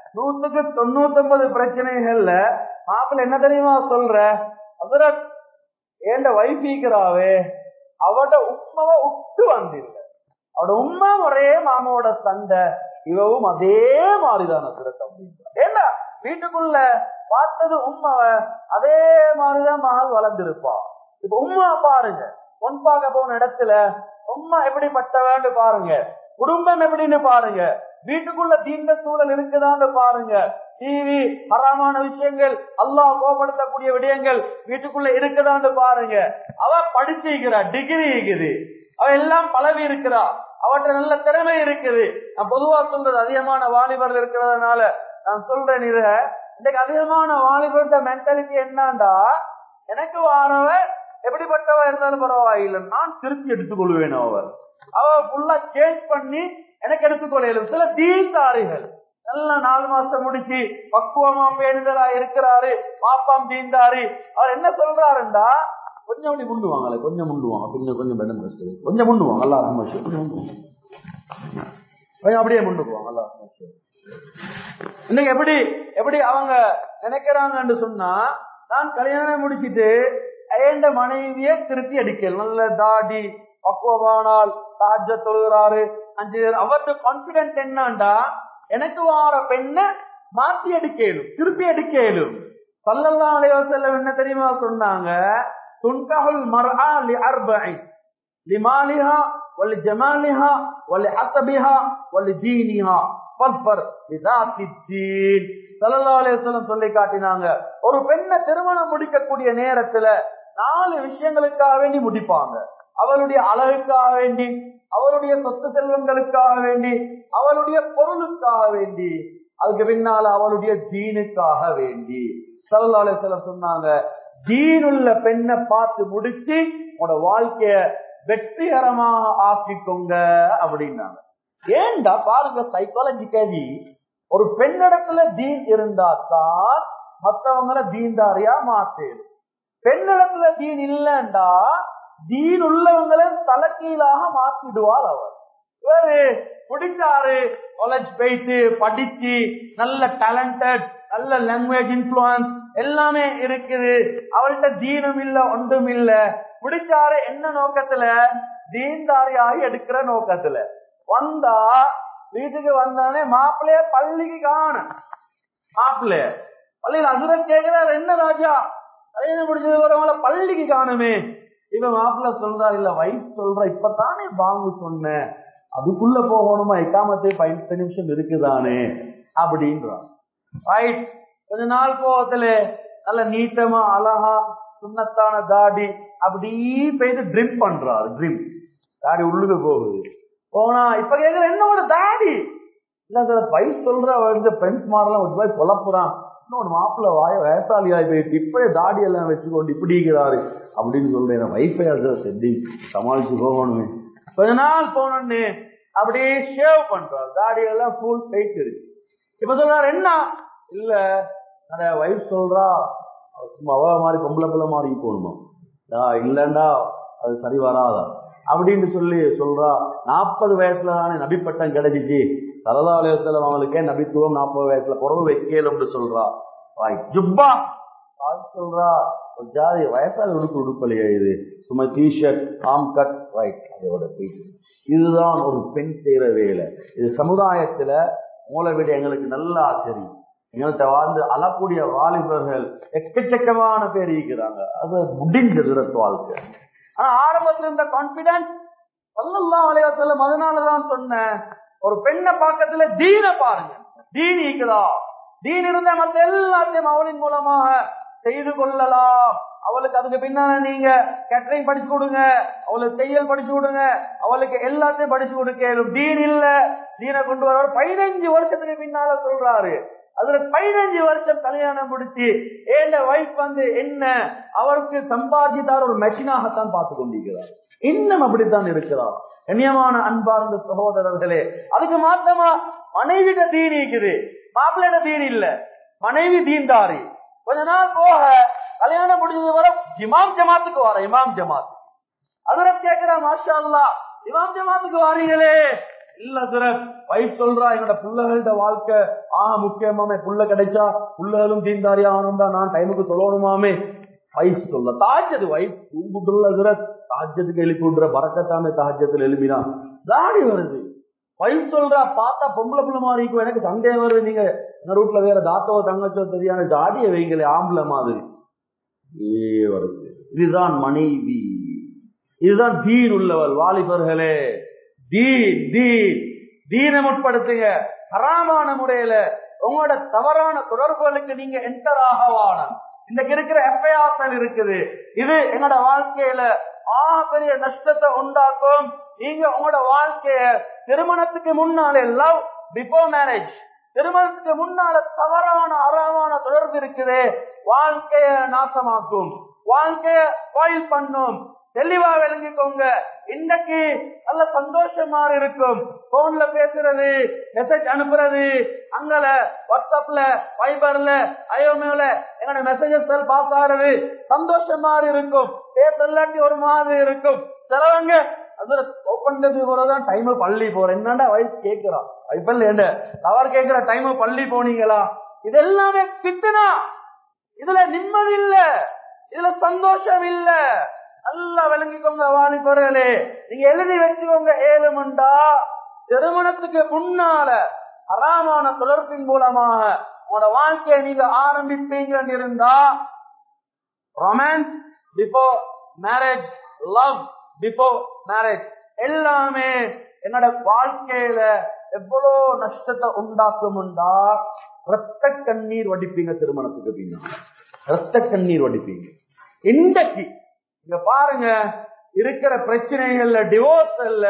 100-99 பிரச்சனைகள்ல மாப்பிள்ள என்ன தெரியுமா சொல்ற? அதற்கு ஏண்ட வைஃபிக்கிறாவே அவட உண்மாவை விட்டு வந்தில்ல, அவட உண்மா ஒரே மாமாவோட சண்டை, இவவும் அதே மாதிரிதான சிறப்பு அப்படின்ற. ஏன்னா வீட்டுக்குள்ள பார்த்தது உண்மாவை அதே மாதிரிதான் மகள் வளர்ந்திருப்பா. இப்ப உண்மா பாருங்க, பொன் பார்க்க போன இடத்துல உண்மா எப்படிப்பட்டவன்னு பாருங்க, குடும்பம் எப்படின்னு பாருங்க, வீட்டுக்குள்ள தீண்ட சூழல் இருக்குதான்னு பாருங்க. டிவி, ஹராமான விஷயங்கள், அல்லாஹ் கோபப்படுத்தக்கூடிய விடயங்கள் வீட்டுக்குள்ள இருக்குதான்னு பாருங்க. அவ படிச்சிருக்கிறா, டிகிரி இருக்குது, அவ எல்லாம் பழவி இருக்கிறா, அவற்றை நல்ல திறமை இருக்குது. நான் பொதுவா சொல்றது, அதிகமான வாலிபர்கள் இருக்கிறதுனால நான் சொல்றேன். இன்னைக்கு அதிகமான வாலிபர்த மென்டாலிட்டி என்னண்டா, எனக்கு வாரவ எப்படிப்பட்டவ இருந்தாலும் பரவாயில்லை, நான் திருப்பி எடுத்துக்கொள்வேன். அவ ஃபுல்லா சேஞ்ச் பண்ணி எனக்கு எடுத்துக்கொள்ளும். சில தீந்தாரிகள் நல்லா 4 மாசம் முடிச்சு பக்குவமா பேணுதலா இருக்கிறாரு, பாப்பாம் தீந்தாரி. அவர் என்ன சொல்றாருண்டா, கொஞ்சம் அப்படி முண்டுவாங்களே, கொஞ்சம் முண்டுவாங்க, கொஞ்சம் கொஞ்சம் பெடம் கஷ்டம், கொஞ்சம் முண்டுவாங்க, அல்லா ரஹ்மத், கொஞ்சம் அப்படியே முண்டுக்குவாங்க, அல்லா ரஹ்மத். இன்னைக்கு எப்படி அவங்க நினைக்கிறாங்கன்னு சொன்னா, நான் கல்யாணம் முடிச்சுட்டு ஏண்ட மனைவியை திருப்பி அடிக்கல், நல்ல தாடி பக்குவமானால் தாஜ தொழுகிறாரு, 5 அவருக்கு கான்பிடன்ட் என்னண்டா, எனக்கு வார பெண்ணை மாத்தி அடிக்கலும், திருப்பி அடிக்கலும். ஸல்லல்லாஹு அலைஹி வஸல்லம் என்ன தெரியுமா சொன்னாங்க? துன்கஹுல் மர்ஆ லிஅர்பஇ லிமாலிஹா வலிஜமாலிஹா வலிஹஸபிஹா வலிதீனிஹா ஃபஸ்பர் பிதாத்தித்தீன். ஸல்லல்லாஹு அலைஹி வஸல்லம் சொல்லி காட்டினாங்க, ஒரு பெண்ணை திருமணம் முடிக்கக்கூடிய நேரத்துல 4 விஷயங்களுக்காக வேண்டி முடிப்பாங்க. அவளுடைய அழகுக்காக வேண்டி, அவளுடைய சொத்து செல்வங்களுக்காக வேண்டி, அவளுடைய பொருளுக்காக வேண்டி, அதுக்கு பின்னால அவளுடைய தீனுக்காக வேண்டி. ஸல்லல்லாஹு அலைஹி வஸல்லம் சொன்னாங்க, தீனுள்ள பெண்ணை பார்த்து முடிச்சு உங்களோட வாழ்க்கைய வெற்றிகரமாக ஆக்கிக்கோங்க அப்படின்னாங்க. ஏண்டா பாருங்க, சைக்காலஜிக்கலி ஒரு பெண்ணிடத்துல தீன் இருந்தா தான் மற்றவங்களை தீன்தாரியா மாத்தேன். பெண்ணிடத்துல தீன் இல்லைண்டா தீன் உள்ளவங்களை தலைக்கீழாக மாத்திடுவாள் அவர். இவரு பிடிச்சாரு, காலேஜ் போயிட்டு படிச்சு நல்ல டேலண்டட், நல்ல லாங்குவேஜ் இன்ஃபுளுன்ஸ் எல்லாமே இருக்குது, அவர்கிட்ட தீனும் இல்ல ஒன்றும் இல்ல. பிடிச்சாரு என்ன நோக்கத்துல? தீன்தாரியாகி எடுக்கிற நோக்கத்துல. வந்தா வீட்டுக்கு வந்தானே மாப்பிள்ளைய பள்ளிக்கு காண, மாப்பிள்ளைய பள்ளியில அதுல கேட்கிறார், என்ன ராஜா கல்யாணம் முடிச்சது வரவங்கள பள்ளிக்கு காணுமே. இப்ப மாப்பிள்ள சொல்றா, இல்ல வைஃப் சொல்ற, இப்பதானே வாங்க சொன்னேன், அதுக்குள்ள போகணுமா, இக்காமத்தே 10 நிமிஷம் இருக்குதானே அப்படின்றான். ரைட், கொஞ்ச நாள் போகத்துல நல்ல நீட்டமா அழகா சுண்ணத்தான தாடி அப்படி போயிட்டு ட்ரிம் பண்றாரு. ட்ரிம் தாடி உள்ளுக்கு போகுது. போனா இப்ப கேக்குற, என்னோட தாடி இல்ல சார், வைஃப் சொல்ற ஃப்ரெண்ட்ஸ் மாடெல்லாம் வச்சு போய் குழப்புறான், இன்னொரு மாப்பிள்ள வயசாலியாய் போயிட்டு இப்பயே தாடி எல்லாம் வச்சுக்கொண்டு இப்படி இருக்கிறாரு அப்படின்னு சொல்றேன். வைஃபை செட்டி சமாளிச்சு போகணுமே. கொஞ்ச நாள் போனோன்னு அப்படியே ஷேவ் பண்றாரு, தாடி எல்லாம் ஃபுல் போயிட்டு இருக்கு. இப்ப சொல்றாரு, என்ன இல்ல அந்த வைஃப் சொல்றா சும்மா அவ மாதிரி பொம்பளை பிள்ளை மாதிரி போகணுமா, இல்லண்டா அது சரி வராதா அப்படின்னு சொல்லி சொல்றா. 40 வயசுல தானே நபிப்பட்டம் கிடைச்சிச்சு, ஸல்லல்லாஹு அலைஹி வஸல்லம் அவங்களுக்கே நபித்துவம் 40 வயசுல குறவு வைக்கலும்னு சொல்றா. ஜுப்பா சொல்றா, ஒரு ஜாதி வயசால உடுப்பலையா இது, சும்மா டிஷர்ட் ஆம் கட் ரைட் அதோட போயிட்டு. இதுதான் ஒரு பெண் செய்யற வேலை. இது சமுதாயத்துல மூளை விட எங்களுக்கு நல்லா தெரியும். எங்கள்கிட்ட வாழ்ந்து அழக்கூடிய வாலிபர்கள் எக்கச்சக்கமான பேர் இருக்கிறாங்க. அது முடிஞ்சது வாழ்க்கை. ஆனா ஆரம்பத்துல இருந்த கான்பிடன்ஸ் ஸல்லல்லாஹு அலைஹி வஸல்லம் அதனாலதான் சொன்னேன், ஒரு பெண்ணை பக்கத்துல தீன பாருங்க. தீன் இருக்குதா, தீன் இருந்தா மத்த எல்லாத்தையும் அவளின் மூலமாக செய்து கொள்ளலாம். அவளுக்கு அதுக்கு பின்னால நீங்க கேட்டரிங் படிச்சு கொடுங்க, அவளுக்கு தையல் படிச்சு கொடுங்க, அவளுக்கு எல்லாத்தையும் படிச்சு கொடுக்கலும். தீன் இல்ல, தீனை கொண்டு வர 15 வருஷத்துக்கு பின்னால சொல்றாரு. அதுல 15 வருஷம் கல்யாணம் முடிச்சு ஏண்ட வைஃப் என்ன அவருக்கு சம்பாதித்தார் ஒரு மெஷினாகத்தான் பார்த்து கொண்டிருக்கிறார். இன்னும் அப்படித்தான் இருக்கிறார். கண்ணியமான அன்பார்ந்த சகோதரர்களே, அதுக்கு மாத்தமா மனைவிட தீன் இருக்குது, மாப்பிள்ளைட தீன் இல்ல. மனைவி தீன்தாரி. கொஞ்ச நாள் போக கல்யாணம் முடிஞ்சது வர இமாம் ஜமாத்துக்கு வர, இமாம் ஜமாத் அதுல கேட்கிறா, மாஷா அல்லாஹ் இமாம் ஜமாத்துக்கு வாரீங்களே. இல்ல சிறப் வைஃப் சொல்றா, என்னோட பிள்ளைகளோட வாழ்க்கை முக்கியமாமே, புள்ள கிடைச்சா புள்ளைகளும் தீன்தாரி ஆகணும் தான், நான் டைமுக்கு சொல்லணுமாமே. வைஃப் சொல்ல தாஜது வைஃப் தூங்குட்டுள்ள சிறப் தாஜத்துக்கு எழுப்பி விடுற பறக்கத்தாமே தாஜத்துல எழுப்பினான் தாடி வருது. வைஃப் சொல்றா, பார்த்தா பொம்பளை புள்ள மாதிரி இருக்கும், எனக்கு சந்தேகம் வருது, நீங்க எங்க வீட்டுல வேற தாத்தவோ தங்கச்சோ தெரியாத தாடியை வைங்களே ஆம்பளை மாதிரி வருது. இதுதான் மனைவி, இதுதான் தீன் உள்ளவள். வாலிபர்களே, தீன் தீன் தீனை முற்படுத்துங்க. ஹராமான முறையில உங்களோட தவறான தொடர்புகளுக்கு நீங்க என்டர் ஆகவான. இன்னைக்கு இருக்கிற எஃப்ஐஆர் இருக்குது, இது எங்களோட வாழ்க்கையில பெரிய நஷ்டத்தை உண்டாக்கும். நீங்க உங்களோட வாழ்க்கைய திருமணத்துக்கு முன்னாலே லவ் பிஃபோர் மேரேஜ், திருமணத்துக்கு முன்னால தவறான அறமான தொடர்பு இருக்குது, வாழ்க்கைய நாசமாக்கும், வாழ்க்கைய ஸ்பாயில் பண்ணும். தெளிவா விளங்கிக்கோங்க. இன்னைக்கு நல்ல சந்தோஷமா இருக்கும், போன்ல பேசுறது, மெசேஜ் அனுப்புறது, அங்கல வாட்ஸ்அப்ல வைபர்ல ஐயோமேல எங்களோட மெசேஜஸ் பாஸ் ஆறது சந்தோஷமா இருக்கும். பேசலாட்டி ஒரு மாதிரி இருக்கும். சிலவங்க அதுல ஓப்பன்றது போறதான் டைம் பள்ளி போற, என்னடா வயசு கேட்கிறான் வைப்பல்ல என்ன அவர் கேட்கிற டைம் பள்ளி போனீங்களா. இது எல்லாமே பித்தனா, இதுல நிம்மதி இல்ல, இதுல சந்தோஷம் இல்ல. நல்லா விளங்கிக்கோங்க வாலிபர்களே, நீங்க எழுதி வச்சுக்கோங்க. ஏழுமண்டா திருமணத்துக்கு முன்னால ஹராமான தொடர்பின் மூலமாக உங்களோட வாழ்க்கையை நீங்க ஆரம்பிப்பீங்க இருந்தா, romance before marriage, love before marriage எல்லாமே என்னோட வாழ்க்கையில எவ்வளவு நஷ்டத்தை உண்டாக்கும்டா. ரத்த கண்ணீர் வடிப்பீங்க திருமணத்துக்கு பின்னால, ரத்த கண்ணீர் வடிப்பீங்க. இன்றைக்கு இங்க பாருங்க, இருக்கிற பிரச்சனைகள்ல டிவோர்ஸ் இல்ல,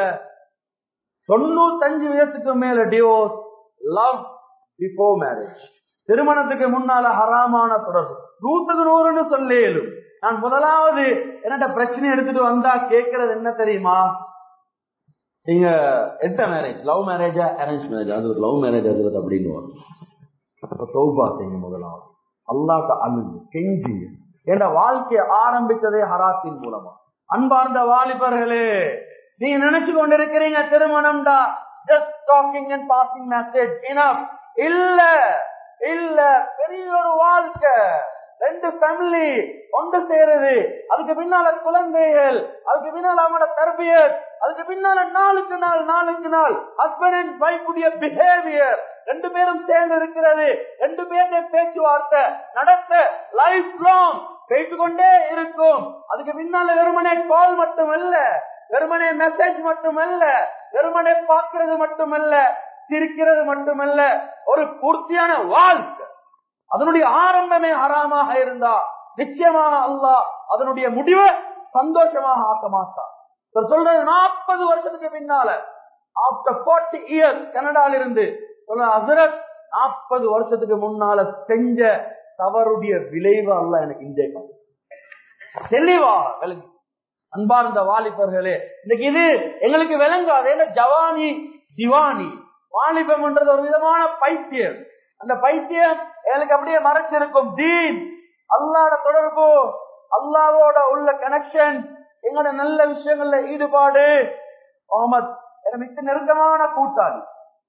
95% மேல டிவோர்ஸ் லவ் பிஃபோர் மேரேஜ். திருமணத்துக்கு முன்னால ஹராமான தொடர்பு 100% சொல்லேலும். நான் முதலாவது என்னோட பிரச்சனை எடுத்துட்டு வந்தா கேட்கறது என்ன தெரியுமா, நீங்க எந்த மேரேஜ், லவ் மேரேஜா அரேஞ்ச் மேரேஜ்? அது ஒரு லவ் மேரேஜ் ஆகுறது அப்படின்னு தௌபா செய்யுங்க. முதலாவது அல்லாஹ்க்கு அழுது கெஞ்சி, என்ற வாழ்க்கையை ஆரம்பித்ததே ஹராத்தின் மூலமா. அன்பார்ந்த வாலிபர்களே, நீங்க நினைச்சு கொண்டிருக்கிறீங்க திருமணம்டா just talking and passing message enough. இல்ல இல்ல, பெரிய ஒரு வாழ்க்கை. 2 ஃபேமிலி ஒன்று சேருது, அதுக்கு பின்னால குழந்தைகள், அதுக்கு பின்னால அவங்களோட தர்பியத், அதுக்கு பின்னால நாளுக்கு நாள் ஹஸ்பண்ட் அண்ட் வைஃப் உடைய பிஹேவியர், 2 பேரும் சேர்ந்து இருக்கிறது, 2 பேருடைய பேச்சுவார்த்தை நடத்த லைஃப் லாங் பேசிக்கொண்டே இருக்கும். அதுக்கு பின்னால வெறுமனே கால் மட்டுமல்ல, வெறுமனே மெசேஜ் மட்டுமல்ல, வெறுமனே பார்க்கிறது மட்டுமல்ல, சிரிக்கிறது மட்டுமல்ல, ஒரு பூர்த்தியான வாழ்க்கை. அதனுடைய ஆரம்பமே ஹராமாக இருந்தா நிச்சயமாக அல்லாஹ் அதனுடைய முடிவை சந்தோஷமாக ஆக்க மாட்டான். சொல்றது 40 வருஷத்துக்கு பின்னால, ஆஃப்டர் 40 இயர்ஸ் கனடால இருந்து சொல்ற ஹஸ்ரத், 40 வருஷத்துக்கு முன்னால செஞ்ச தவறுடைய விளைவு அல்லாஹ் எனக்கு இன்றைக்கு தெளிவா விளங்கு. அன்பார்ந்த வாலிபர்களே, இன்னைக்கு இது எங்களுக்கு விளங்காது. ஜவானி திவானி, வாலிபம் என்றது ஒரு விதமான பைத்தியம். அந்த பைத்தியம் எனக்கு அப்படியே மறைச்சிருக்கும். தீன், அல்லாஹ்வோட தொடர்பு, அல்லாஹ்வோட உள்ள கனெக்ஷன், எங்களோட நல்ல விஷயங்கள்ல ஈடுபாடு. முகமது எனக்கு மிக நெருக்கமான கூட்டாளி,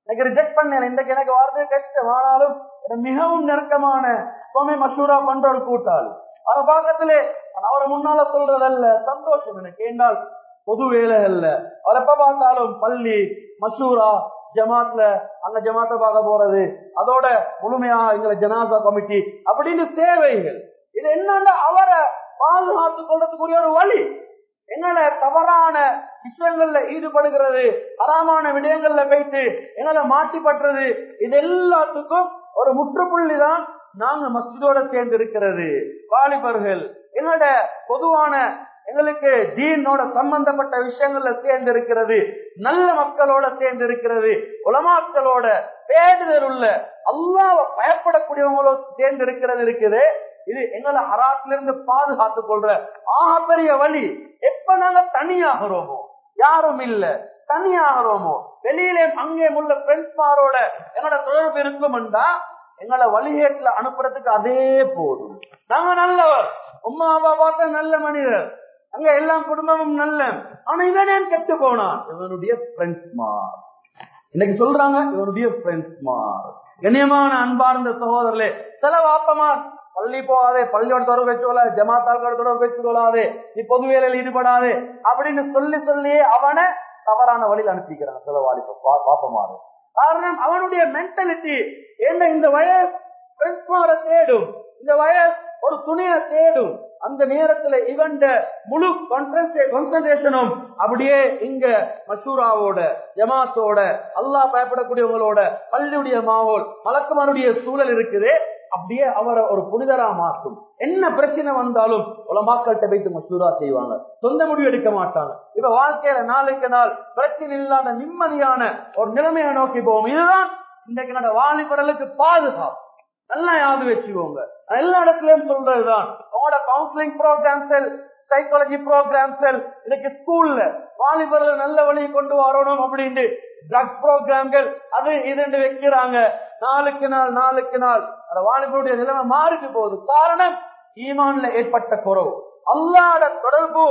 எனக்கு ரிஜெக்ட் பண்ணல, இன்றைக்கு எனக்கு வார்த்தை கஷ்டம், ஆனாலும் மிகவும் நெருக்கமான மஷூரா பண்ற ஒரு கூட்டாளி. அவரை பக்கத்திலே அவரை முன்னால சொல்றதல்ல, சந்தோஷம் எனக்கு. ஏண்டால் பொது வேலைகள்ல அவர் எப்ப பார்த்தாலும் பள்ளி மஷூரா ஜமாத்ல அங்க ஜமாத்தை பார்க்க போறது, அதோட முழுமையாக எங்களை ஜனாசா கமிட்டி அப்படின்னு தேவைகள். இது என்னன்னா அவரை பாதுகாத்துக் கொள்றதுக்குரிய ஒரு வழி. எங்களை தவறான விஷயங்கள்ல ஈடுபடுகிறது, ஹராமான விடயங்கள்ல போயிட்டு எங்களை மாட்டி பட்டுறது, இது எல்லாத்துக்கும் ஒரு முற்றுப்புள்ளி தான் நாங்க மஸ்ஜிதோட சேர்ந்து இருக்கிறது. வாலிபர்கள் எங்களோட பொதுவான எங்களுக்கு தீனோட சம்பந்தப்பட்ட விஷயங்கள்ல சேர்ந்து இருக்கிறது, நல்ல மக்களோட சேர்ந்து இருக்கிறது, உலமாக்களோட பேடுதல் உள்ள அல்லாஹ்வை பயப்படக்கூடியவங்களோட சேர்ந்து இருக்கிறது இருக்குது. இது எங்களை ஹராத்துல இருந்து பாதுகாத்துக் கொள்ற பெரிய வழி. எப்ப நாங்க தனியாகிறோமோ, யாரும் இல்ல தனியாகிறோமோ, வெளியிலே அங்கே உள்ள ஃப்ரெண்ட்ஸ்மாரோட எங்களோட தொடர்பு இருக்கும்டா எங்களை வழிகேட்டுல அனுப்புறதுக்கு அதே போதும். நாங்க நல்லவர், உம்மா அப்பா பார்த்த நல்ல மனிதர், அங்க எல்லாம் குடும்பமும் நல்ல, ஆனா இவனே கெட்டு போனான், இவனுடைய ஃப்ரெண்ட்ஸ்மார். இன்னைக்கு சொல்றாங்க இவனுடைய ஃப்ரெண்ட்ஸ்மார். கண்ணியமான அன்பார்ந்த சகோதரர்களே, சில வாப்பமார் பள்ளி போகாதே, பள்ளியோட தொடர்பு வச்சுக்கொள்ள, ஜமாத்தாளோட தொடர்பு வச்சுக்கொள்ளாதே, நீ பொது வேலையில் ஈடுபடாதே அப்படின்னு சொல்லியே அவனை தவறான வழியில் அனுப்பிக்கிறான் சில வாப்பமாறு. காரணம் அவனுடைய மென்டாலிட்டி என்ன, இந்த வயசு ஃப்ரெண்ட்ஸ்மாரை தேடும், இந்த வயசு ஒரு துணையை தேடும். அந்த நேரத்துல இவன் முழு கான்சன்ட்ரேஷனும் அப்படியே இங்க மஷூராவோட ஜமாத்தோட அல்லாஹ் பயப்படக்கூடியவங்களோட பள்ளியுடைய மாவோல் மலக்குமாருடைய சூழல் இருக்குது. அப்படியே அவரை ஒரு புனிதரா மாற்றும். என்ன பிரச்சனை வந்தாலும் உலமாக்கள்கிட்ட போயிட்டு மஷூரா செய்வாங்க, சொந்த முடிவு எடுக்க மாட்டாங்க. இப்ப வாழ்க்கையில நாளுக்கு நாள் பிரச்சனை இல்லாத நிம்மதியான ஒரு நிலைமையை நோக்கி போவோம். இதுதான் இன்றைக்கு நட வாலிபர்களுக்கு பாதுகாப்பு. நல்லா யாது வச்சுக்கோங்க, எல்லா இடத்துலயும் சொல்றதுதான். உங்களோட கவுன்சிலிங் ப்ரோக்ராம்ஸ், சைக்காலஜி ப்ரோக்ராம்ஸ், இன்னைக்கு ஸ்கூல்ல வாலிபர்கள் நல்ல வழியை கொண்டு வரணும் அப்படின்னு ட்ரக் ப்ரோக்ராம்கள் அது இது வைக்கிறாங்க. நாளுக்கு நாள் அந்த வாலிபருடைய நிலைமை மாறிட்டு போகுது. காரணம் ஈமான்ல ஏற்பட்ட குறவு. அல்லாஹ்வோட தொடர்பு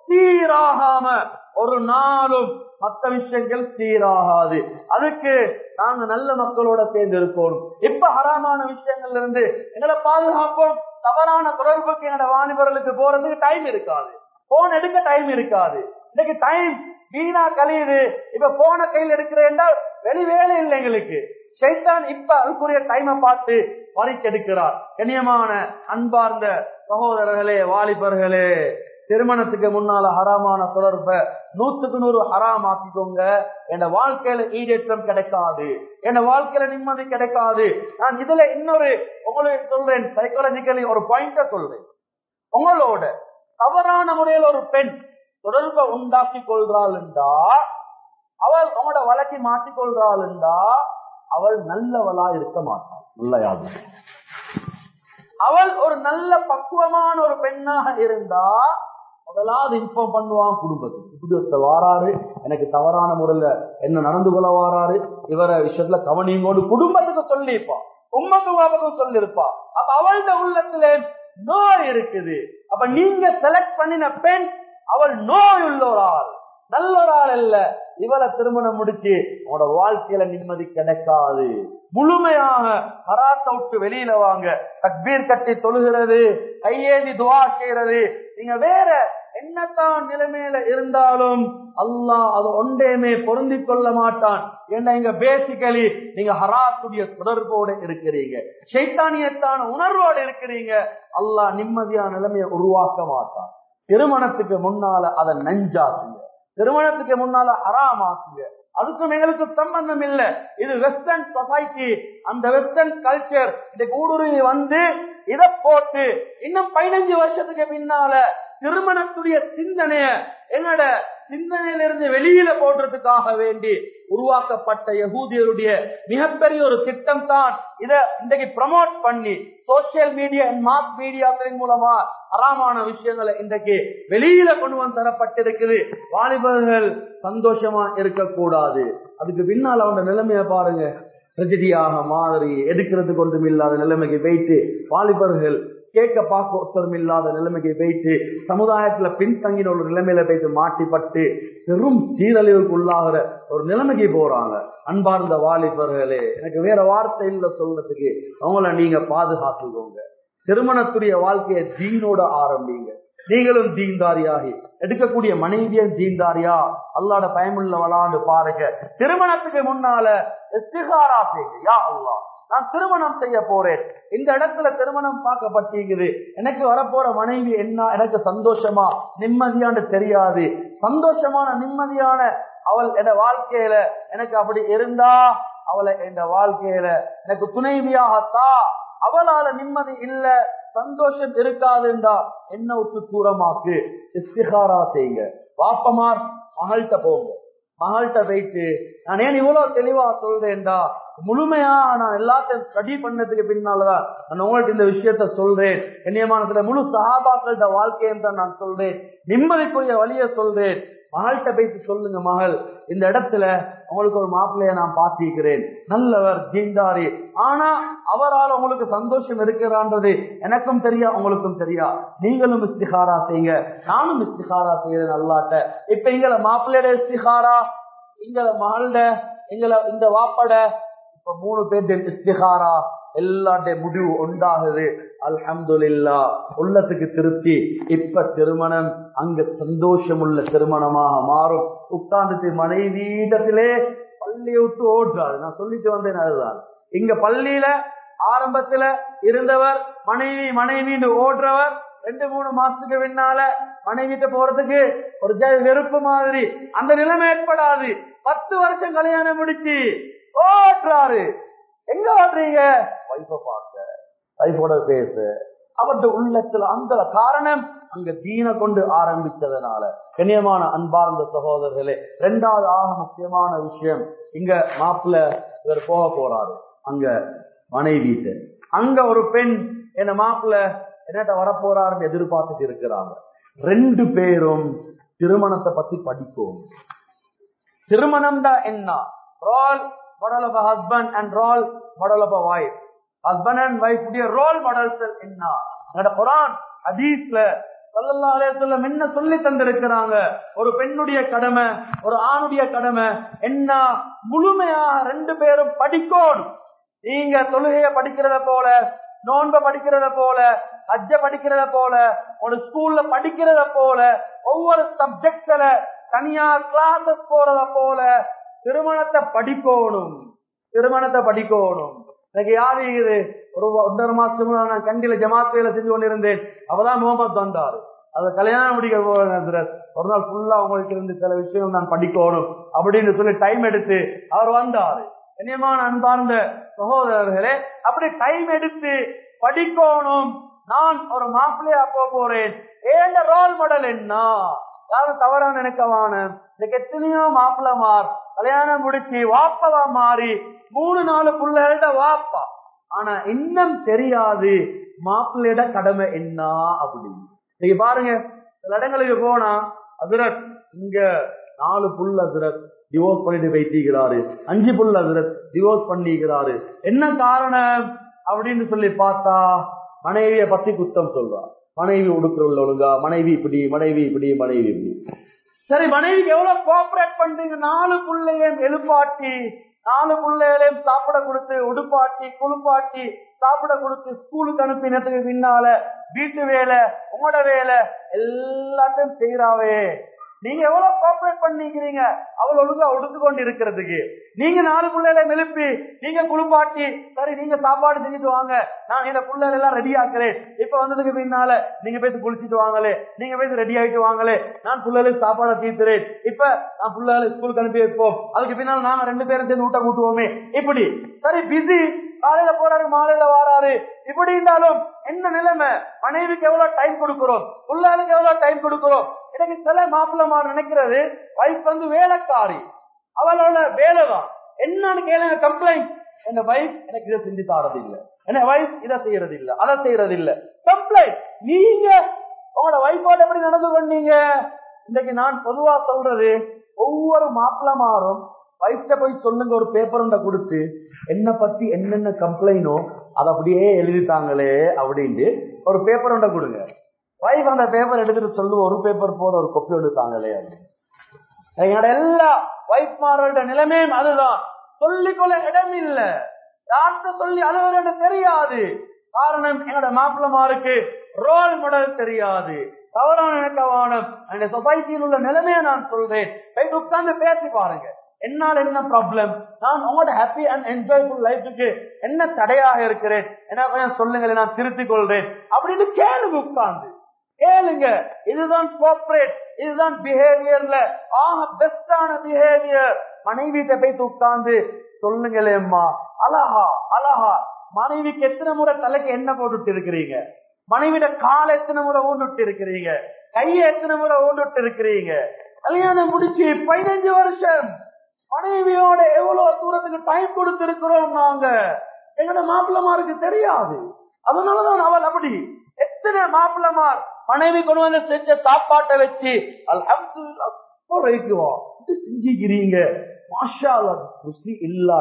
சீராகாம ஒரு நாளும் மற்ற விஷயங்கள் சீராகாது. அதுக்கு நாங்க நல்ல மக்களோட சேர்ந்து இருக்கணும். இப்ப ஹராமான விஷயங்கள்ல இருந்து எங்களை பாதுகாப்போம். தவறான தொடர்புக்கு என்னோட வாலிபர்களுக்கு போறதுக்கு டைம் இருக்காது, போன் எடுக்க டைம் இருக்காது. இன்னைக்கு டைம் வீணா கழியுது. இப்ப போன கையில் எடுக்கிறேன் வெளி வேலை இல்லை எங்களுக்கு. ஷைத்தான் இப்ப அதுக்குரிய டைமை பார்த்து பறிச்செடுக்கிறார். கண்ணியமான அன்பார்ந்த சகோதரர்களே, வாலிபர்களே, திருமணத்துக்கு முன்னால ஹராமான தொடர்பை 100க்கு 100 ஹராம் ஆக்கிக்கோங்க. என் வாழ்க்கையில ஈடேற்றம் கிடைக்காது, என் வாழ்க்கையில நிம்மதி கிடைக்காது. நான் இதுல இன்னொரு உங்களுக்கு சொல்றேன், சைக்காலஜிக்கலி ஒரு பாயிண்ட சொல்றேன். உங்களோட தவறான முறையில் ஒரு பெண் தொடர்பை உண்டாக்கி கொள்றாள் என்றா, அவள் உங்களோட வழக்கை மாற்றிக்கொள்றாள் என்றா, அவள் நல்லவளா இருக்க மாட்டாள். நல்ல யாரு, அவள் ஒரு நல்ல பக்குவமான ஒரு பெண்ணாக இருந்தா முதலாவது இன்ஃபார்ம் பண்ணுவான் குடும்பத்துக்கு. இப்படி ஒருத்தர் வாராரு, எனக்கு தவறான முறையில என்ன நடந்து கொள்ள வாராரு, இவர விஷயத்துல கவனிங்கோடு குடும்பத்துக்கு சொல்லியிருப்பான், உம்மத்துக்கும் சொல்லியிருப்பா. அப்ப அவள்கிட்ட உள்ளத்துல நோய் இருக்குது. அப்ப நீங்க செலக்ட் பண்ணின பெண் அவள் நோய் உள்ள ஒரு ஆள், நல்ல ஒரு ஆள் அல்ல. இவளை திருமணம் முடிச்சு உங்களோட வாழ்க்கையில நிம்மதி கிடைக்காது. முழுமையாக ஹராத்தை விட்டு வெளியில வாங்க. தக்பீர் கட்டி தொழுகிறது, கையேந்தி துஆ செய்யறது, நீங்க வேற என்னத்தான் நிலைமையில இருந்தாலும் அல்லாஹ் அது ஒன்றையுமே பொருந்தி கொள்ள மாட்டான். ஏன்னா இங்க பேசிக்கலி நீங்க ஹராத்துடைய தொடர்போடு இருக்கிறீங்க, ஷைத்தானியத்தான உணர்வோடு இருக்கிறீங்க. அல்லாஹ் நிம்மதியான நிலைமையை உருவாக்க மாட்டான். திருமணத்துக்கு முன்னால அதை நஞ்சாக்குங்க, திருமணத்துக்கு முன்னால ஹராமாக்குங்க. அதுக்கும் எங்களுக்கு சம்பந்தம் இல்லை. இது வெஸ்டர்ன் சொசைட்டி, அந்த வெஸ்டர்ன் கல்ச்சர் இன்னைக்கு ஊடுருவி வந்து இதை போட்டு இன்னும் 15 வருஷத்துக்கு பின்னால திருமணத்துடைய சிந்தனைய என்னோட சிந்தனையிலிருந்து வெளியில போடுறதுக்காக வேண்டி உருவாக்கப்பட்ட யகூதியருடைய மிகப்பெரிய ஒரு திட்டம் தான் இதை இன்றைக்கு ப்ரமோட் பண்ணி சோசியல் மீடியா அண்ட் மாஸ் மீடியாக்களின் மூலமா ஹராமான விஷயங்களை இன்றைக்கு வெளியில கொண்டு வந்து தரப்பட்டிருக்குது. வாலிபர்கள் சந்தோஷமா இருக்கக்கூடாது. அதுக்கு பின்னால் அவனோட நிலைமையை பாருங்க, ட்ரெஜடியாக மாதிரி எடுக்கிறதுக்கு ஒன்றும் இல்லாத நிலைமைக்கு போயிட்டு வாலிபர்கள் கேட்க பார்க்க ஒருத்தரும் இல்லாத நிலைமைக்கு போயிட்டு சமுதாயத்துல பின்தங்கின ஒரு நிலைமையில போயிட்டு மாட்டிப்பட்டு பெரும் சீரழிவுக்கு உள்ளாகிற ஒரு நிலைமைக்கு போறாங்க. அன்பார்ந்த வாலிபர்களே, எனக்கு வேற வார்த்தை இல்ல சொல்றதுக்கு. அவங்கள நீங்க பாதுகாத்துக்கோங்க. திருமணத்துடைய வாழ்க்கையை தீனோட ஆரம்பிங்க. நீங்களும் தீன்தாரியாகி எடுக்கக்கூடிய மனைவியும் தீன்தாரியா அல்லாஹ்வோட பயமுள்ள வளாண்டு பாருங்க. திருமணத்துக்கு முன்னால இஸ்திகாரா செய்யுங்க. யா அல்லாஹ், நான் திருமணம் செய்ய போறேன், இந்த இடத்துல திருமணம் பார்க்கப்பட்டிருக்குது, எனக்கு வரப்போற மனைவி என்ன, எனக்கு சந்தோஷமா நிம்மதியான்னு தெரியாது, சந்தோஷமான நிம்மதியான அவள் என் வாழ்க்கையில எனக்கு அப்படி இருந்தா அவளை என் வாழ்க்கையில எனக்கு துணைவியாகத்தா, அவளால நிம்மதி இல்ல சந்தோஷம் இருக்காதுண்டா என்ன விட்டு தூரமாக்கு. இஸ்திகாரா செய்யுங்க. வாப்பமார் மகள்கிட்ட போங்க. மகள்கிட்ட போயிட்டு நான் ஏன் இவ்வளவு தெளிவா சொல்றேன்டா, முழுமையா நான் எல்லாத்தையும் ஸ்டடி பண்ணதுக்கு பின்னாலதான் நான் உங்கள்ட்ட இந்த விஷயத்த சொல்றேன். கண்ணியமானத்துல முழு சஹாபாக்களோட வாழ்க்கையும் தான் நான் சொல்றேன், நிம்மதிக்குரிய வழிய சொல்றேன். மகள்கிட்ட போயிட்டு சொல்லுங்க, மகள் இந்த இடத்துல உங்களுக்கு ஒரு மாப்பிள்ளைய நான் பார்த்திருக்கிறேன், நல்லவர் தீன்தாரி, ஆனா அவரால் உங்களுக்கு சந்தோஷம் இருக்கிறான்றது எனக்கும் தெரியா உங்களுக்கும் தெரியா, நீங்களும் இஸ்திகாரா செய்யுங்க, நானும் இஸ்திகாரா செய்யறேன் அல்லாட்ட. இப்ப எங்களை மாப்பிள்ளையோட இஸ்திகாரா, எங்களை மகளோட, எங்களை இந்த வாப்பட, இப்ப 3 பேர் இஸ்திகாரா, எல்லாருடைய முடிவு உண்டாகுது. அல்ஹம்துலில்லாஹ், உள்ளத்துக்கு திருப்தி. இப்ப திருமணம் அங்க சந்தோஷம் உள்ள திருமணமாக மாறும். உட்கார்ந்துட்டு மனைவியிடத்திலே பள்ளியை விட்டு ஓடுறாரு. நான் சொல்லிட்டு வந்தேன் அதுதான். இங்க பள்ளியில ஆரம்பத்துல இருந்தவர் மனைவின்னு ஓடுறவர் 2-3 மாசத்துக்கு பின்னால மனைவிட்ட போறதுக்கு ஒரு வெறுப்பு மாதிரி அந்த நிலைமை ஏற்படாது. 10 வருஷம் கல்யாணம் முடிச்சு ஓடுறாரு. எங்க ஓடுறீங்க? வைஃப பார்க்க, வைஃபோட பேச, அவருடைய உள்ளத்துல அந்த காரணம் அங்க தீன கொண்டு ஆரம்பிச்சதுனால. கண்ணியமான அன்பார்ந்த சகோதரர்களே, 2வது ஆக முக்கியமான விஷயம், இங்க மாப்பிள்ள இவர் போக போறாரு அங்க மனைவிட்டு. அங்க ஒரு பெண் என்ன மாப்பிள்ள என்னட்ட வரப்போறாருன்னு எதிர்பார்த்துட்டு இருக்கிறாங்க. 2 பேரும் திருமணத்தை பத்தி படிக்கும். திருமணம் தான் என்ன, role model of husband and role model of wife. Husband and wife உடைய ரோல் மாடல்ஸ் என்ன, குர்ஆன் ஹதீஸ்ல ஸல்லல்லாஹு அலைஹி வஸல்லம் என்ன சொல்லி தந்திருக்கிறாங்க. ஒரு பெண்ணுடைய கடமை, ஒரு ஆணுடைய கடமை என்ன, முழுமையா 2 பேரும் படிக்கணும். நீங்க தொழுகைய படிக்கிறத போல, நோன்ப படிக்கிறத போல, ஹஜ்ஜ படிக்கிறத போல, ஒரு ஸ்கூல்ல படிக்கிறத போல, ஒவ்வொரு சப்ஜெக்ட்ல தனியா கிளாஸஸ் போறத போல திருமணத்தை படிக்கணும். திருமணத்தை படிக்கணும். எனக்கு யாரு இது, ஒரு 1.5 மாசத்துக்கு நான் கண்டில ஜமாத் வேலை செஞ்சு கொண்டிருந்தேன். அப்பதான் முகமது வந்தாரு. அதை கல்யாணம் முடிக்க ஒரு நாள் ஃபுல்லா அவங்களுக்கு இருந்து சில விஷயம் நான் படிக்கணும் அப்படின்னு சொல்லி டைம் எடுத்து அவர் வந்தாரு. கண்ணியமான அன்பார்ந்த சகோதரர்களே, அப்படி டைம் எடுத்து படிக்கணும். நான் ஒரு மாப்பிள்ளையா போறேன், ஏன் ரோல் மாடல் என்ன, யாரும் தவறா நினைக்கவான. இதுக்கு எத்தனையோ மாப்பிள்ளமார் கல்யாணம் முடிச்சு வாப்பவா மாறி 3-4 பிள்ளைகளோட வாப்பா, ஆனா இன்னும் தெரியாது மாப்பிள்ளையோட கடமை என்ன அப்படின்னு. நீங்க பாருங்க, சில இடங்களுக்கு போனா ஹஜ்ரத் இங்க 4 புள்ள ஹஜ்ரத் டிவோர்ஸ் பண்ணிட்டு வைத்திருக்கிறாரு, 5 புள்ள ஹஜ்ரத் டிவோர்ஸ் பண்ணிக்கிறாரு. என்ன காரணம் அப்படின்னு சொல்லி பார்த்தா மனைவியை பத்தி குத்தம் சொல்றார். மனைவி உடுக்கிற உள்ள ஒழுங்கா, மனைவி இப்படி, மனைவி இப்படி, மனைவி இப்படி. சரி, மனைவிக்கு எவ்வளவு கோஆபரேட் பண்றீங்க? 4 பிள்ளையும் எழுப்பாட்டி, 4 பிள்ளைகளையும் சாப்பிட கொடுத்து, உடுப்பாட்டி, குளிப்பாட்டி, சாப்பிட கொடுத்து, ஸ்கூலுக்கு அனுப்பினதுக்கு பின்னால வீட்டு வேலை, உங்களோட வேலை எல்லாத்தையும் செய்யறாவே. நீங்க எவ்வளவு கோஆபரேட் பண்ணிக்கிறீங்க அவள் ஒழுங்கா உடுத்து கொண்டு இருக்கிறதுக்கு. நீங்க 4 பிள்ளைகளை எழுப்பி, நீங்க குளிப்பாட்டி, சரி நீங்க சாப்பாடு செஞ்சுட்டு வாங்க, நான் இந்த பிள்ளைகள் எல்லாம் ரெடி ஆக்குறேன், இப்ப வந்ததுக்கு பின்னால நீங்க போய் குளிச்சுட்டு வாங்களே, நீங்க போய் ரெடி ஆயிட்டு வாங்களே, நான் பிள்ளைகளுக்கு சாப்பாடை தீர்த்துறேன், இப்ப நான் பிள்ளைகளை ஸ்கூலுக்கு அனுப்பி வைப்போம், அதுக்கு பின்னால நாங்க 2 பேரும் சேர்ந்து ஊட்ட கூட்டுவோமே. இப்படி சரி பிஸி, காலையில போறாரு மாலையில வாராரு. இப்படி இருந்தாலும் என்ன நிலைமை? மனைவிக்கு எவ்வளவு டைம் கொடுக்கிறோம், பிள்ளைகளுக்கு எவ்வளவு டைம் கொடுக்கிறோம். எனக்கு சில மாப்பிள்ளமார் நினைக்கிறது வைஃப் வந்து வேலைக்காரி, அவளோட வேலைதான் என்னன்னு கேளுங்க. கம்ப்ளைண்ட், என் வைஃப் எனக்கு இதை செஞ்சு தாரது இல்ல, என்ன வைஃப் இதை செய்யறது இல்ல, அதை செய்யறது இல்ல. கம்ப்ளைண்ட். நீங்க உங்களோட வைஃபோட எப்படி நடந்து கொண்டீங்க? இன்னைக்கு நான் பொதுவா சொல்றது, ஒவ்வொரு மாப்பிள்ளமாரும் வைஃப்ட போய் சொல்லுங்க, ஒரு பேப்பர் ஒன்றை கொடுத்து என்ன பத்தி என்னென்ன கம்ப்ளைண்டோ அதை அப்படியே எழுதிட்டாங்களே அப்படின்ட்டு ஒரு பேப்பர் ஒன்றை கொடுங்க. வைஃப் அந்த பேப்பர் எடுத்துட்டு சொல்லு, ஒரு பேப்பர் போற ஒரு கொப்பி எடுத்தாங்களே அப்படின்னு. என்னோட எல்லா வைஃப்மாரோட நிலைமையும் அதுதான். சொல்லிக்கொள்ள இடம் இல்ல, யார்கிட்ட சொல்லி அழுவது தெரியாது. காரணம், என்னோட மாப்பிள்ளமாருக்கு ரோல் மாடல் தெரியாது. தவறான நினைக்கவானம் அந்த சொசைட்டியில் உள்ள நிலைமையை நான் சொல்றேன். போயிட்டு உட்கார்ந்து பேசி பாருங்க, என்னால் என்ன ப்ராப்ளம், நான் உங்களோட ஹாப்பி அண்ட் என்ஜாய்ஃபுல் லைஃபுக்கு என்ன தடையாக இருக்கிறேன், என்ன கொஞ்சம் சொல்லுங்களேன், நான் திருத்திக் கொள்றேன் அப்படின்னு கேளுங்க, உட்கார்ந்து கேளுங்க. இதுதான் கோஆபரேட், இதுதான் பிஹேவியர்ல பெஸ்டான பிஹேவியர். மனைவிட்ட போய் உட்கார்ந்து சொல்லுங்களேம்மா, அழகா அழகா மனைவிக்கு எத்தனை முறை தலைக்கு என்ன போட்டுட்டு இருக்கிறீங்க, மனைவிட கால எத்தனை முறை ஊண்டுட்டு இருக்கிறீங்க, கையை எத்தனை முறை ஊண்டுட்டு இருக்கிறீங்க. கல்யாணம் முடிச்சு 15 வருஷம் மனைவியோட எவ்வளவு தூரத்துக்கு டைம் கொடுத்து இருக்கிறோம் நாங்க, எங்களோட மாப்பிள்ளமாருக்கு தெரியாது. அதனாலதான் அவள் அப்படி. எத்தனை மாப்பிள்ளமார் மனைவி கொண்டு வந்து செஞ்ச சாப்பாட்டை வச்சு அல்ஹம்துலில்லாஹ் செஞ்சுக்கிறீங்க, மாஷா அல்லாஹ், ருசி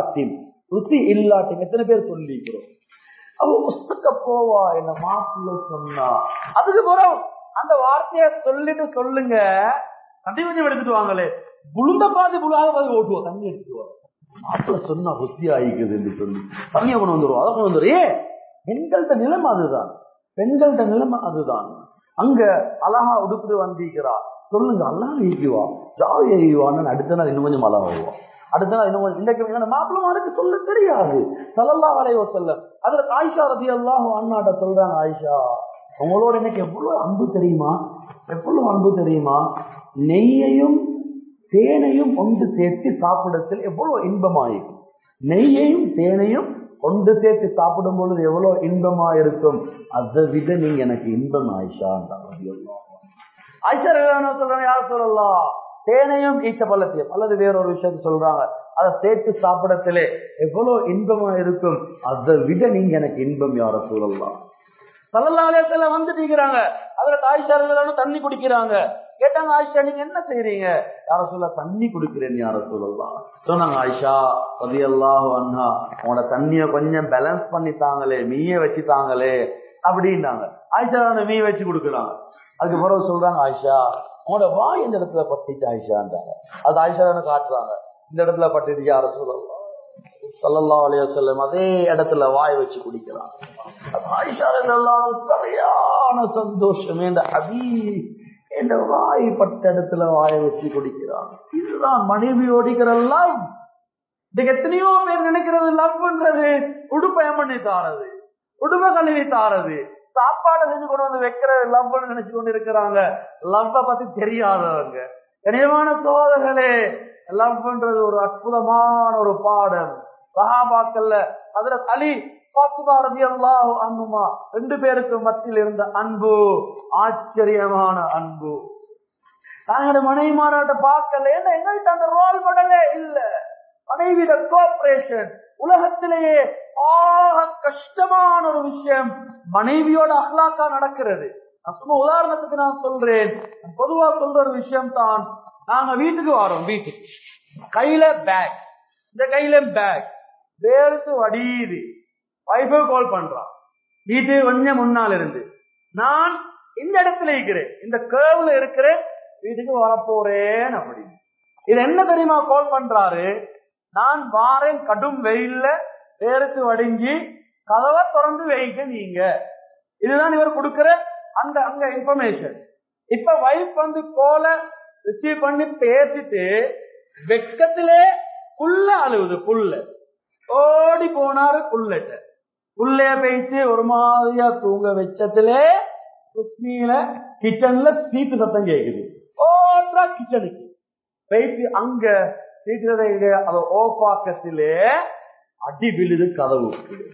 இல்லாட்டி எத்தனை பேர் சொல்லிக்கிறோம். அவ புஸ்தக போவா என்ன மாப்பிள்ள சொன்னா, அதுக்கு பிறகு அந்த வார்த்தைய சொல்லிட்டு சொல்லுங்க, தண்ணி கொஞ்சம் எடுத்துட்டு வாங்களே, புழுந்த பாதி புழாத பாதி ஓட்டுவோம், தண்ணி எடுத்துட்டு மாப்பிள்ள சொன்னா புத்தி ஆயிக்குது என்று சொல்லி தண்ணியை கொண்டு வந்துருவோம், அதை கொண்டு வந்துரு. பெண்கள்கிட்ட நிலைமை அதுதான், பெண்கள்கிட்ட நிலைமை அதுதான். அங்க அழகா உடுப்பு வந்திருக்கிறா, சொல்லுங்க அல்லாஹ் ஈக்குவா ஜாலியா ஈவான்னு அடுத்த நாள் இன்னும் கொஞ்சம் அழகாகுவோம், அடுத்த நாள் இன்னும் கொஞ்சம். இன்றைக்கு மாப்பிள்ளமாருக்கு சொல்ல தெரியாது. ஸல்லல்லாஹு அலைஹி வஸல்லம் அதுல ஆயிஷா ரலியல்லாஹு அன்ஹா சொல்றாங்க, ஆயிஷா உங்களோட எனக்கு எவ்வளவு அன்பு தெரியுமா, எவ்வளவு அன்பு தெரியுமா, நெய்யையும் தேனையும் ஒன்று சேர்த்து சாப்பிடத்தில் எவ்வளவு இன்பமாயிருக்கும், நெய்யையும் தேனையும் ஒன்று சேர்த்து சாப்பிடும் பொழுது எவ்வளவு இன்பமா இருக்கும், அதை விட நீங்க எனக்கு இன்பம் ஆயிஷா. ஆயிஷா சொல்றாங்க, யார் சொல்லலாம், தேனையும் ஈச்ச பழத்தையும் அல்லது வேறொரு விஷயத்த சொல்றாங்க, அதை சேர்த்து சாப்பிடத்திலே எவ்வளவு இன்பமா இருக்கும், அதை விட நீங்க எனக்கு இன்பம் யார சொல்லலாம். ஸல்லல்லாஹு அலைஹி வஸல்லம் வந்துட்டீங்கிறாங்க, அதுல ஆயிஷா தண்ணி குடிக்கிறாங்க. கேட்டாங்க, ஆயிஷா நீங்க என்ன செய்யறீங்க, யார சொல்ல தண்ணி குடிக்கிறேன் யார சொல்லலாம். சொன்னாங்க, ஆயிஷா ரலியல்லாஹு அன்ஹா உங்களோட தண்ணிய கொஞ்சம் பேலன்ஸ் பண்ணி தாங்களே, மீய வச்சு தாங்களே அப்படின்னாங்க. ஆயிஷா மீ வச்சு கொடுக்குறாங்க. அதுக்கு பிறகு சொல்றாங்க, ஆயிஷா உங்களோட வாய் இந்த இடத்துல பட்டுச்சு ஆயிஷான்றாங்க. அது ஆயிஷா காட்டுறாங்க, இந்த இடத்துல பட்டுச்சு யார சொல்லலாம். ஸல்லல்லாஹு அலைஹி வஸல்லம் அதே இடத்துல வாய் வச்சு குடிக்கிறாங்க. ஆயிஷா ரலியல்லாஹு சரியான சந்தோஷமே, இந்த ஹபீப் இந்த வாய் பட்ட இடத்துல வாய வச்சு குடிக்கிறாங்க. இதுதான் மனைவி ஓடிக்கிற லவ். இதுக்கு எத்தனையோ பேர் நினைக்கிறது லவ்ன்றது உடுப்பயம் பண்ணி தாரது, உடுப்ப கழுவி தாரது, சாப்பாடு செஞ்சு கொண்டு வந்து வைக்கிற லவ்னு நினைச்சு கொண்டு இருக்கிறாங்க. லவ்வ பத்தி தெரியாதவங்க. கனியமான சோதர்களே, லவ்ன்றது ஒரு அற்புதமான ஒரு பாடம். சஹாபாக்கள்ல ஹஜ்ரத் அலி ஃபாத்திமா ரலியல்லாஹு அன்ஹுமா 2 பேருக்கு மத்தியில் இருந்த அன்பு ஆச்சரியமான அன்பு. நாங்க மனைவிமாராட்ட பார்க்கல, ஏன்னா எங்கள்கிட்ட அந்த ரோல் மாடலே இல்ல. மனைவிட கோஆபரேஷன் உலகத்திலேயே ஆக கஷ்டமான ஒரு விஷயம் மனைவியோட அஹ்லாக்கா நடக்கிறது. நான் சும்மா உதாரணத்துக்கு நான் சொல்றேன், பொதுவா சொல்ற ஒரு விஷயம் தான். நாங்க வீட்டுக்கு வரோம், வீட்டுக்கு கையில பேக், இந்த கையில பேக் வேறுக்கு வடியுது, வைஃபை கால் பண்றான், வீட்டுக்கு கொஞ்சம் முன்னால் இருந்து, நான் இந்த இடத்துல இருக்கிறேன், இந்த கேர்வ்ல இருக்கிறேன், வீட்டுக்கு வரப்போறேன் அப்படின்னு. இது என்ன தெரியுமா கால் பண்றாரு, நான் வாரேன் கடும் வெயில்ல வேருக்கு வடிஞ்சி கதவை திறந்து வைக்க நீங்க. இதுதான் இவர் கொடுக்கிற அந்த அங்க இன்ஃபர்மேஷன். இப்ப வைஃப் வந்து கோல ரிசீவ் பண்ணி பேசிட்டு வெக்கத்திலே புல்ல அழுவுது, புல்ல ஓடி போனாரு, புல்லட்ட புள்ளைய பேச்சு ஒரு மாதிரியா தூங்க வச்சத்திலே சுஸ்மியில கிச்சன்ல சீட்டு சத்தம் கேக்குது. ஓட்ரா கிச்சனுக்கு பேச்சு அங்க சீக்கிரதை அத ஓபாக்கத்திலே அடி விழுது, கதவு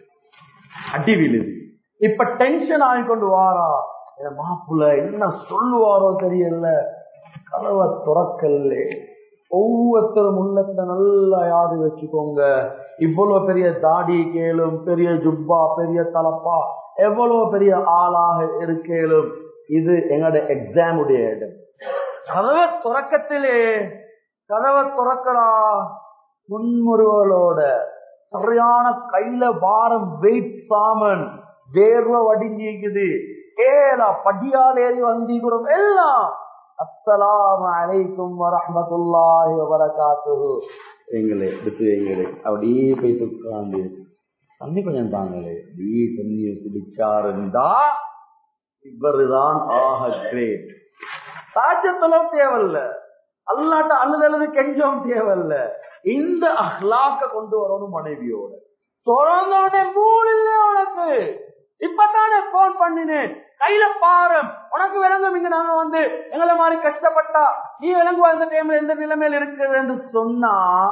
அடி விழுது. இப்ப டென்ஷன் ஆகிக்கொண்டு வாரா, மாப்பிள்ள என்ன சொல்லுவாரோ தெரியல, கதவை துறக்கல்ல. ஒவ்வொருத்தரும் உள்ளத்துல நல்லா யாரு வச்சுக்கோங்க, இவ்வளவு பெரிய தாடி கேளும், பெரிய ஜுப்பா, பெரிய தலப்பா, எவ்வளவு பெரிய ஆளாக இருக்கேளும், இது எங்களோட எக்ஸாம் உடைய இடம். கதவை துறக்கத்திலே கதவை துறக்கிறா, புன்முறுவலோட சரியான கையில பாரம் வெயிட் சாமன் வேர்வை வடிஞ்சிக்குது ஏலா படியால் ஏறி வந்திக்கிறோம் எல்லாம் அஸ்ஸலாமு அலைக்கும் வரஹ்மத்துல்லாஹி வபரகாத்துஹு எங்களே எடுத்து எங்களே அப்படியே போய் உட்கார்ந்து தண்ணி கொஞ்சம் தாங்களே அப்படியே தண்ணியை குடிச்சாருந்தா இவருதான் ஆக கிரேட். சாட்சியத்தெல்லாம் தேவையில்ல, அல்லாட்ட அழுதழுது கெஞ்சம் தேவையில்ல. இந்த அஹ்லாக்க கொண்டு வரணும் மனைவியோட. தொடர்ந்தோட மூணு இல்லை உனக்கு, இப்பதானே போன் பண்ணினேன், கையில பாரம் உனக்கு விளங்கும். இங்க நாங்க வந்து எங்களை மாதிரி கஷ்டப்பட்டா நீ விளங்குவா இந்த டைம்ல எந்த நிலைமையில இருக்குது என்று சொன்னா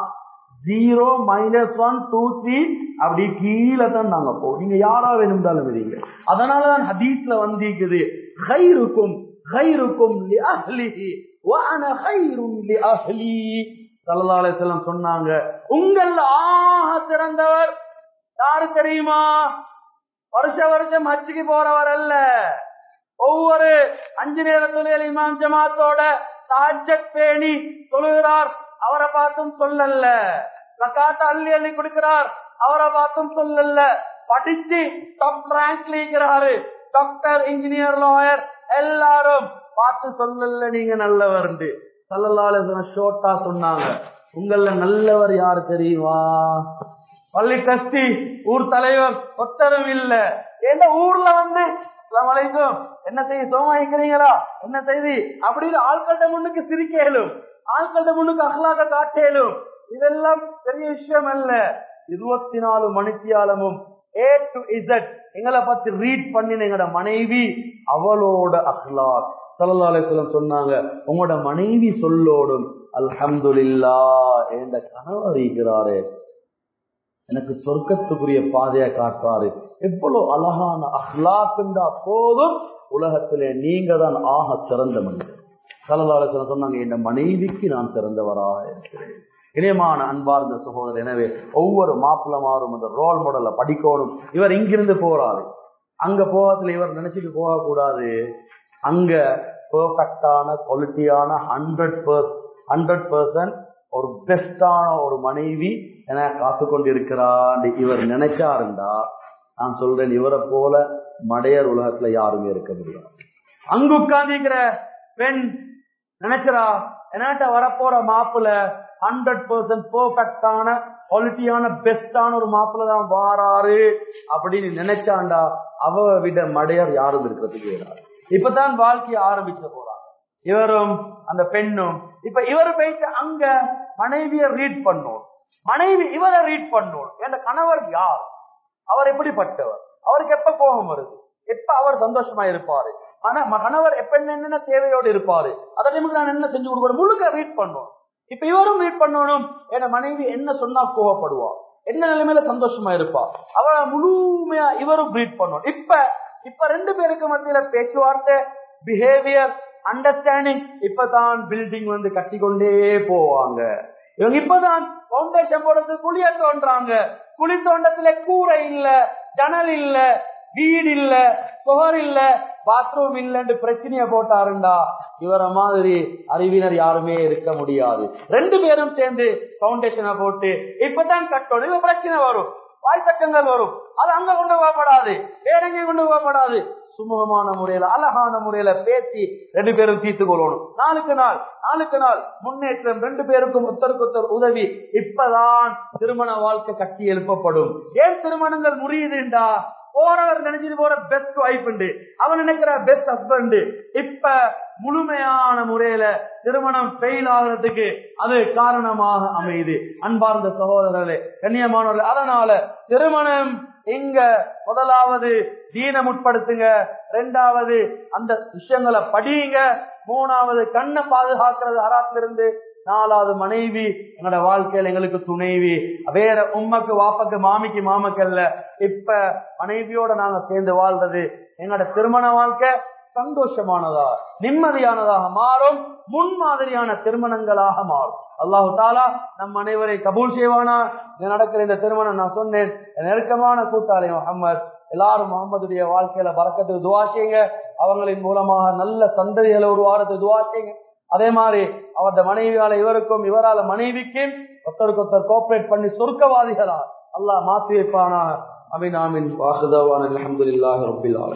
0 -1 2 3 அப்படி கீழே தான் நாங்க போவோம். நீங்க யாரா வேணும்னாலும் வரீங்க. அதனாலதான் ஹதீஸ்ல வந்திருக்குது, கைருக்கும் கைருக்கும் லி அஹ்லிஹி வ அன கைரும் லி அஹ்லி. ஸல்லல்லாஹு அலைஹி வஸல்லம் சொன்னாங்க, உங்கள் ஆக சிறந்தவர் யாரு தெரியுமா? வருஷம் ஹஜ்ஜுக்கு போறவர் அல்ல, ஒவ்வொரு 5 நேர தொழுகையில இமாம் ஜமாத்தோட தஹஜ்ஜத் பேணி தொழுகிறார், அவரை பார்த்தும் சொல்லல. ஜகாத் அள்ளி அள்ளி கொடுக்கிறார், அவரை பார்த்தும் சொல்லல. படிச்சு டாப் ரேங்க்ல இருக்கிறாரு, டாக்டர் இன்ஜினியர் லாயர் எல்லாரும் பார்த்து சொல்லல நீங்க நல்லவர். ஸல்லல்லாஹு அலைஹி வஸல்லம் ஷோர்ட்டா சொன்னாங்க, உங்கள நல்லவர் யாரு தெரியுமா? பள்ளி ட்ரஸ்டி, ஊர் தலைவர் ஒத்தரும் இல்ல. எந்த ஊர்ல வந்து அஸ்ஸலாமு அலைக்கும் என்ன செய்தி, சோமாயிக்கிறீங்களா, என்ன செய்தி அப்படின்னு ஆட்கள்ட முன்னுக்கு சிரிக்கலும், ஆட்கள்ட முன்னுக்கு அஹ்லாக காட்டேலும், இதெல்லாம் பெரிய விஷயம் அல்ல. 24 மணித்தியாலமும் A to Z எங்களை பத்தி ரீட் பண்ணின எங்களோட மனைவி, அவளோட அஹ்லாக். ஸல்லல்லாஹு அலைஹி வஸல்லம் சொன்னாங்க, உங்களோட மனைவி சொல்லோடும் அல்ஹம்துலில்லாஹ் என்ற கணவர் இருக்கிறாரே எனக்கு சொர்க்கத்துக்குரிய பாதையை காட்டுறாரு. எவ்வளவு அழகான அஹ்லாக்குண்டா போதும், உலகத்திலே நீங்க தான் ஆக சிறந்த மனிதர். ஸல்லல்லாஹு அலைஹி வஸல்லம் சொன்னாங்க, என் மனைவிக்கு நான் சிறந்தவராக இருக்கிறேன். இனியமான அன்பார்ந்த சகோதரர், எனவே ஒவ்வொரு மாப்பிளமாரும் அந்த ரோல் மாடலை படிக்கணும். இவர் இங்கிருந்து போறாரு, அங்க போகத்துல இவர் நினைச்சிட்டு போக கூடாது. அங்க பெர்ஃபெக்டான குவாலிட்டியான 100% ஒரு பெஸ்டான ஒரு மனைவி என காத்து கொண்டிருக்கிறான் இவர் நினைச்சாருண்டா, நான் சொல்றேன், இவரை போல மடையர் உலகத்துல யாருமே இருக்க முடியாது. அங்கு உட்கார்ந்திருக்கிற பெண் நினைக்கிறா, என்னாட்ட வரப்போற மாப்பிள்ள 100% பெர்ஃபெக்டான குவாலிட்டியான பெஸ்டான ஒரு மாப்பிள்ள தான் வாராரு அப்படின்னு நினைச்சாண்டா, அவ விட மடையர் யாரும் இருக்கிறதுக்கு இயலாது. இப்பதான் வாழ்க்கையை ஆரம்பிக்க போறாங்க இவரும் அந்த பெண்ணும். இப்ப இவர் போயிட்டு அங்க மனைவிய ரீட் பண்ணோம், மனைவி இவரை ரீட் பண்ணோம். என் கணவர் யார், அவர் எப்படிப்பட்டவர், அவருக்கு எப்ப கோபம் வருது, எப்ப அவர் சந்தோஷமா இருப்பாரு, கணவர் எப்ப என்னென்ன தேவையோடு இருப்பாரு, அதற்கு நான் என்ன செஞ்சு கொடுக்கணும், முழுக்க ரீட் பண்ணோம். இப்ப இவரும் ரீட் பண்ணணும், என் மனைவி என்ன சொன்னா கோவப்படுவா, என்ன நிலைமையில சந்தோஷமா இருப்பா, அவ முழுமையா இவரும் ரீட் பண்ணணும். இப்ப 2 பேருக்கு மத்தியில பேச்சுவார்த்தை, பிஹேவியர், அண்டர்ஸ்டாண்டிங் இப்பதான் பில்டிங் வந்து கட்டி கொண்டே போவாங்க. இவங்க இப்பதான் பவுண்டேஷன் போடுறது, குழிய தோன்றாங்க. குழி தோண்டத்துல கூரை இல்ல, ஜன்னல் இல்ல, வீடு இல்ல, சுவர் இல்ல, பாத்ரூம் இல்லன்னு பிரச்சனைய போட்டாருண்டா, இவரை மாதிரி அறிவினர் யாருமே இருக்க முடியாது. 2 பேரும் சேர்ந்து பவுண்டேஷனை போட்டு இப்பதான் கட்டணும். இவ பிரச்சனை வரும், வாய்த்தக்கங்கள் வரும், அது அங்க கொண்டு போகப்படாது, வேற எங்கேயும் கொண்டு போகப்படாது. சுமூகமான முறையில அழகான முறையில பேசி 2 பேரும் தீர்த்து கொள்ளணும். நாளுக்கு நாள் முன்னேற்றம், 2 பேருக்கும் ஒருத்தருக்கொத்தர் உதவி. இப்பதான் திருமண வாழ்க்கை கட்டி எழுப்பப்படும். ஏன் திருமணங்கள் முறியுதுண்டா, போறவர் நினைச்சிட்டு போற பெஸ்ட் வைஃப், அவன் நினைக்கிற பெஸ்ட் ஹஸ்பண்ட். இப்ப முழுமையான முறையில திருமணம் ஃபெயில் ஆகிறதுக்கு அது காரணமாக அமையுது. அன்பார்ந்த சகோதரர்களே, கண்ணியமானவர்களே, அதனால திருமணம் இங்க முதலாவது தீன முற்படுத்துங்க, 2வது அந்த விஷயங்களை படியுங்க, 3வது கண்ணை பாதுகாக்கிறது ஹராத்திலிருந்து, 4வது மனைவி எங்களோட வாழ்க்கையில எங்களுக்கு துணைவி, வேற உம்மக்கு வாப்பக்கு மாமிக்கு மாமக்கல்ல. இப்ப மனைவியோட நாங்க சேர்ந்து வாழ்றது எங்களோட திருமண வாழ்க்கை சந்தோஷமானதா நிம்மதியானதாக மாறும், முன்மாதிரியான திருமணங்களாக மாறும். அல்லாஹு தாலா நம் அனைவரை கபூல் செய்வானா. நடக்கிற இந்த திருமணம் நான் சொன்னேன், நெருக்கமான கூட்டாளி முஹம்மது, எல்லாரும் முகமதுடைய வாழ்க்கையில பரக்கத்துக்கு துஆ செய்யுங்க. அவங்களின் மூலமாக நல்ல சந்ததிகளை உருவாரத்துக்கு துஆ செய்யுங்க. அதே மாதிரி அவரது மனைவியால இவருக்கும், இவரால மனைவிக்கும் ஒருத்தருக்கு ஒருத்தர் கோஆபரேட் பண்ணி சொர்க்கவாதிகளா அல்லாஹ் மாற்றி வைப்பானா. அமீன் ஆமீன். வாஹிதாவான அல்ஹம்துலில்லாஹி ரப்பில் ஆலமீன்.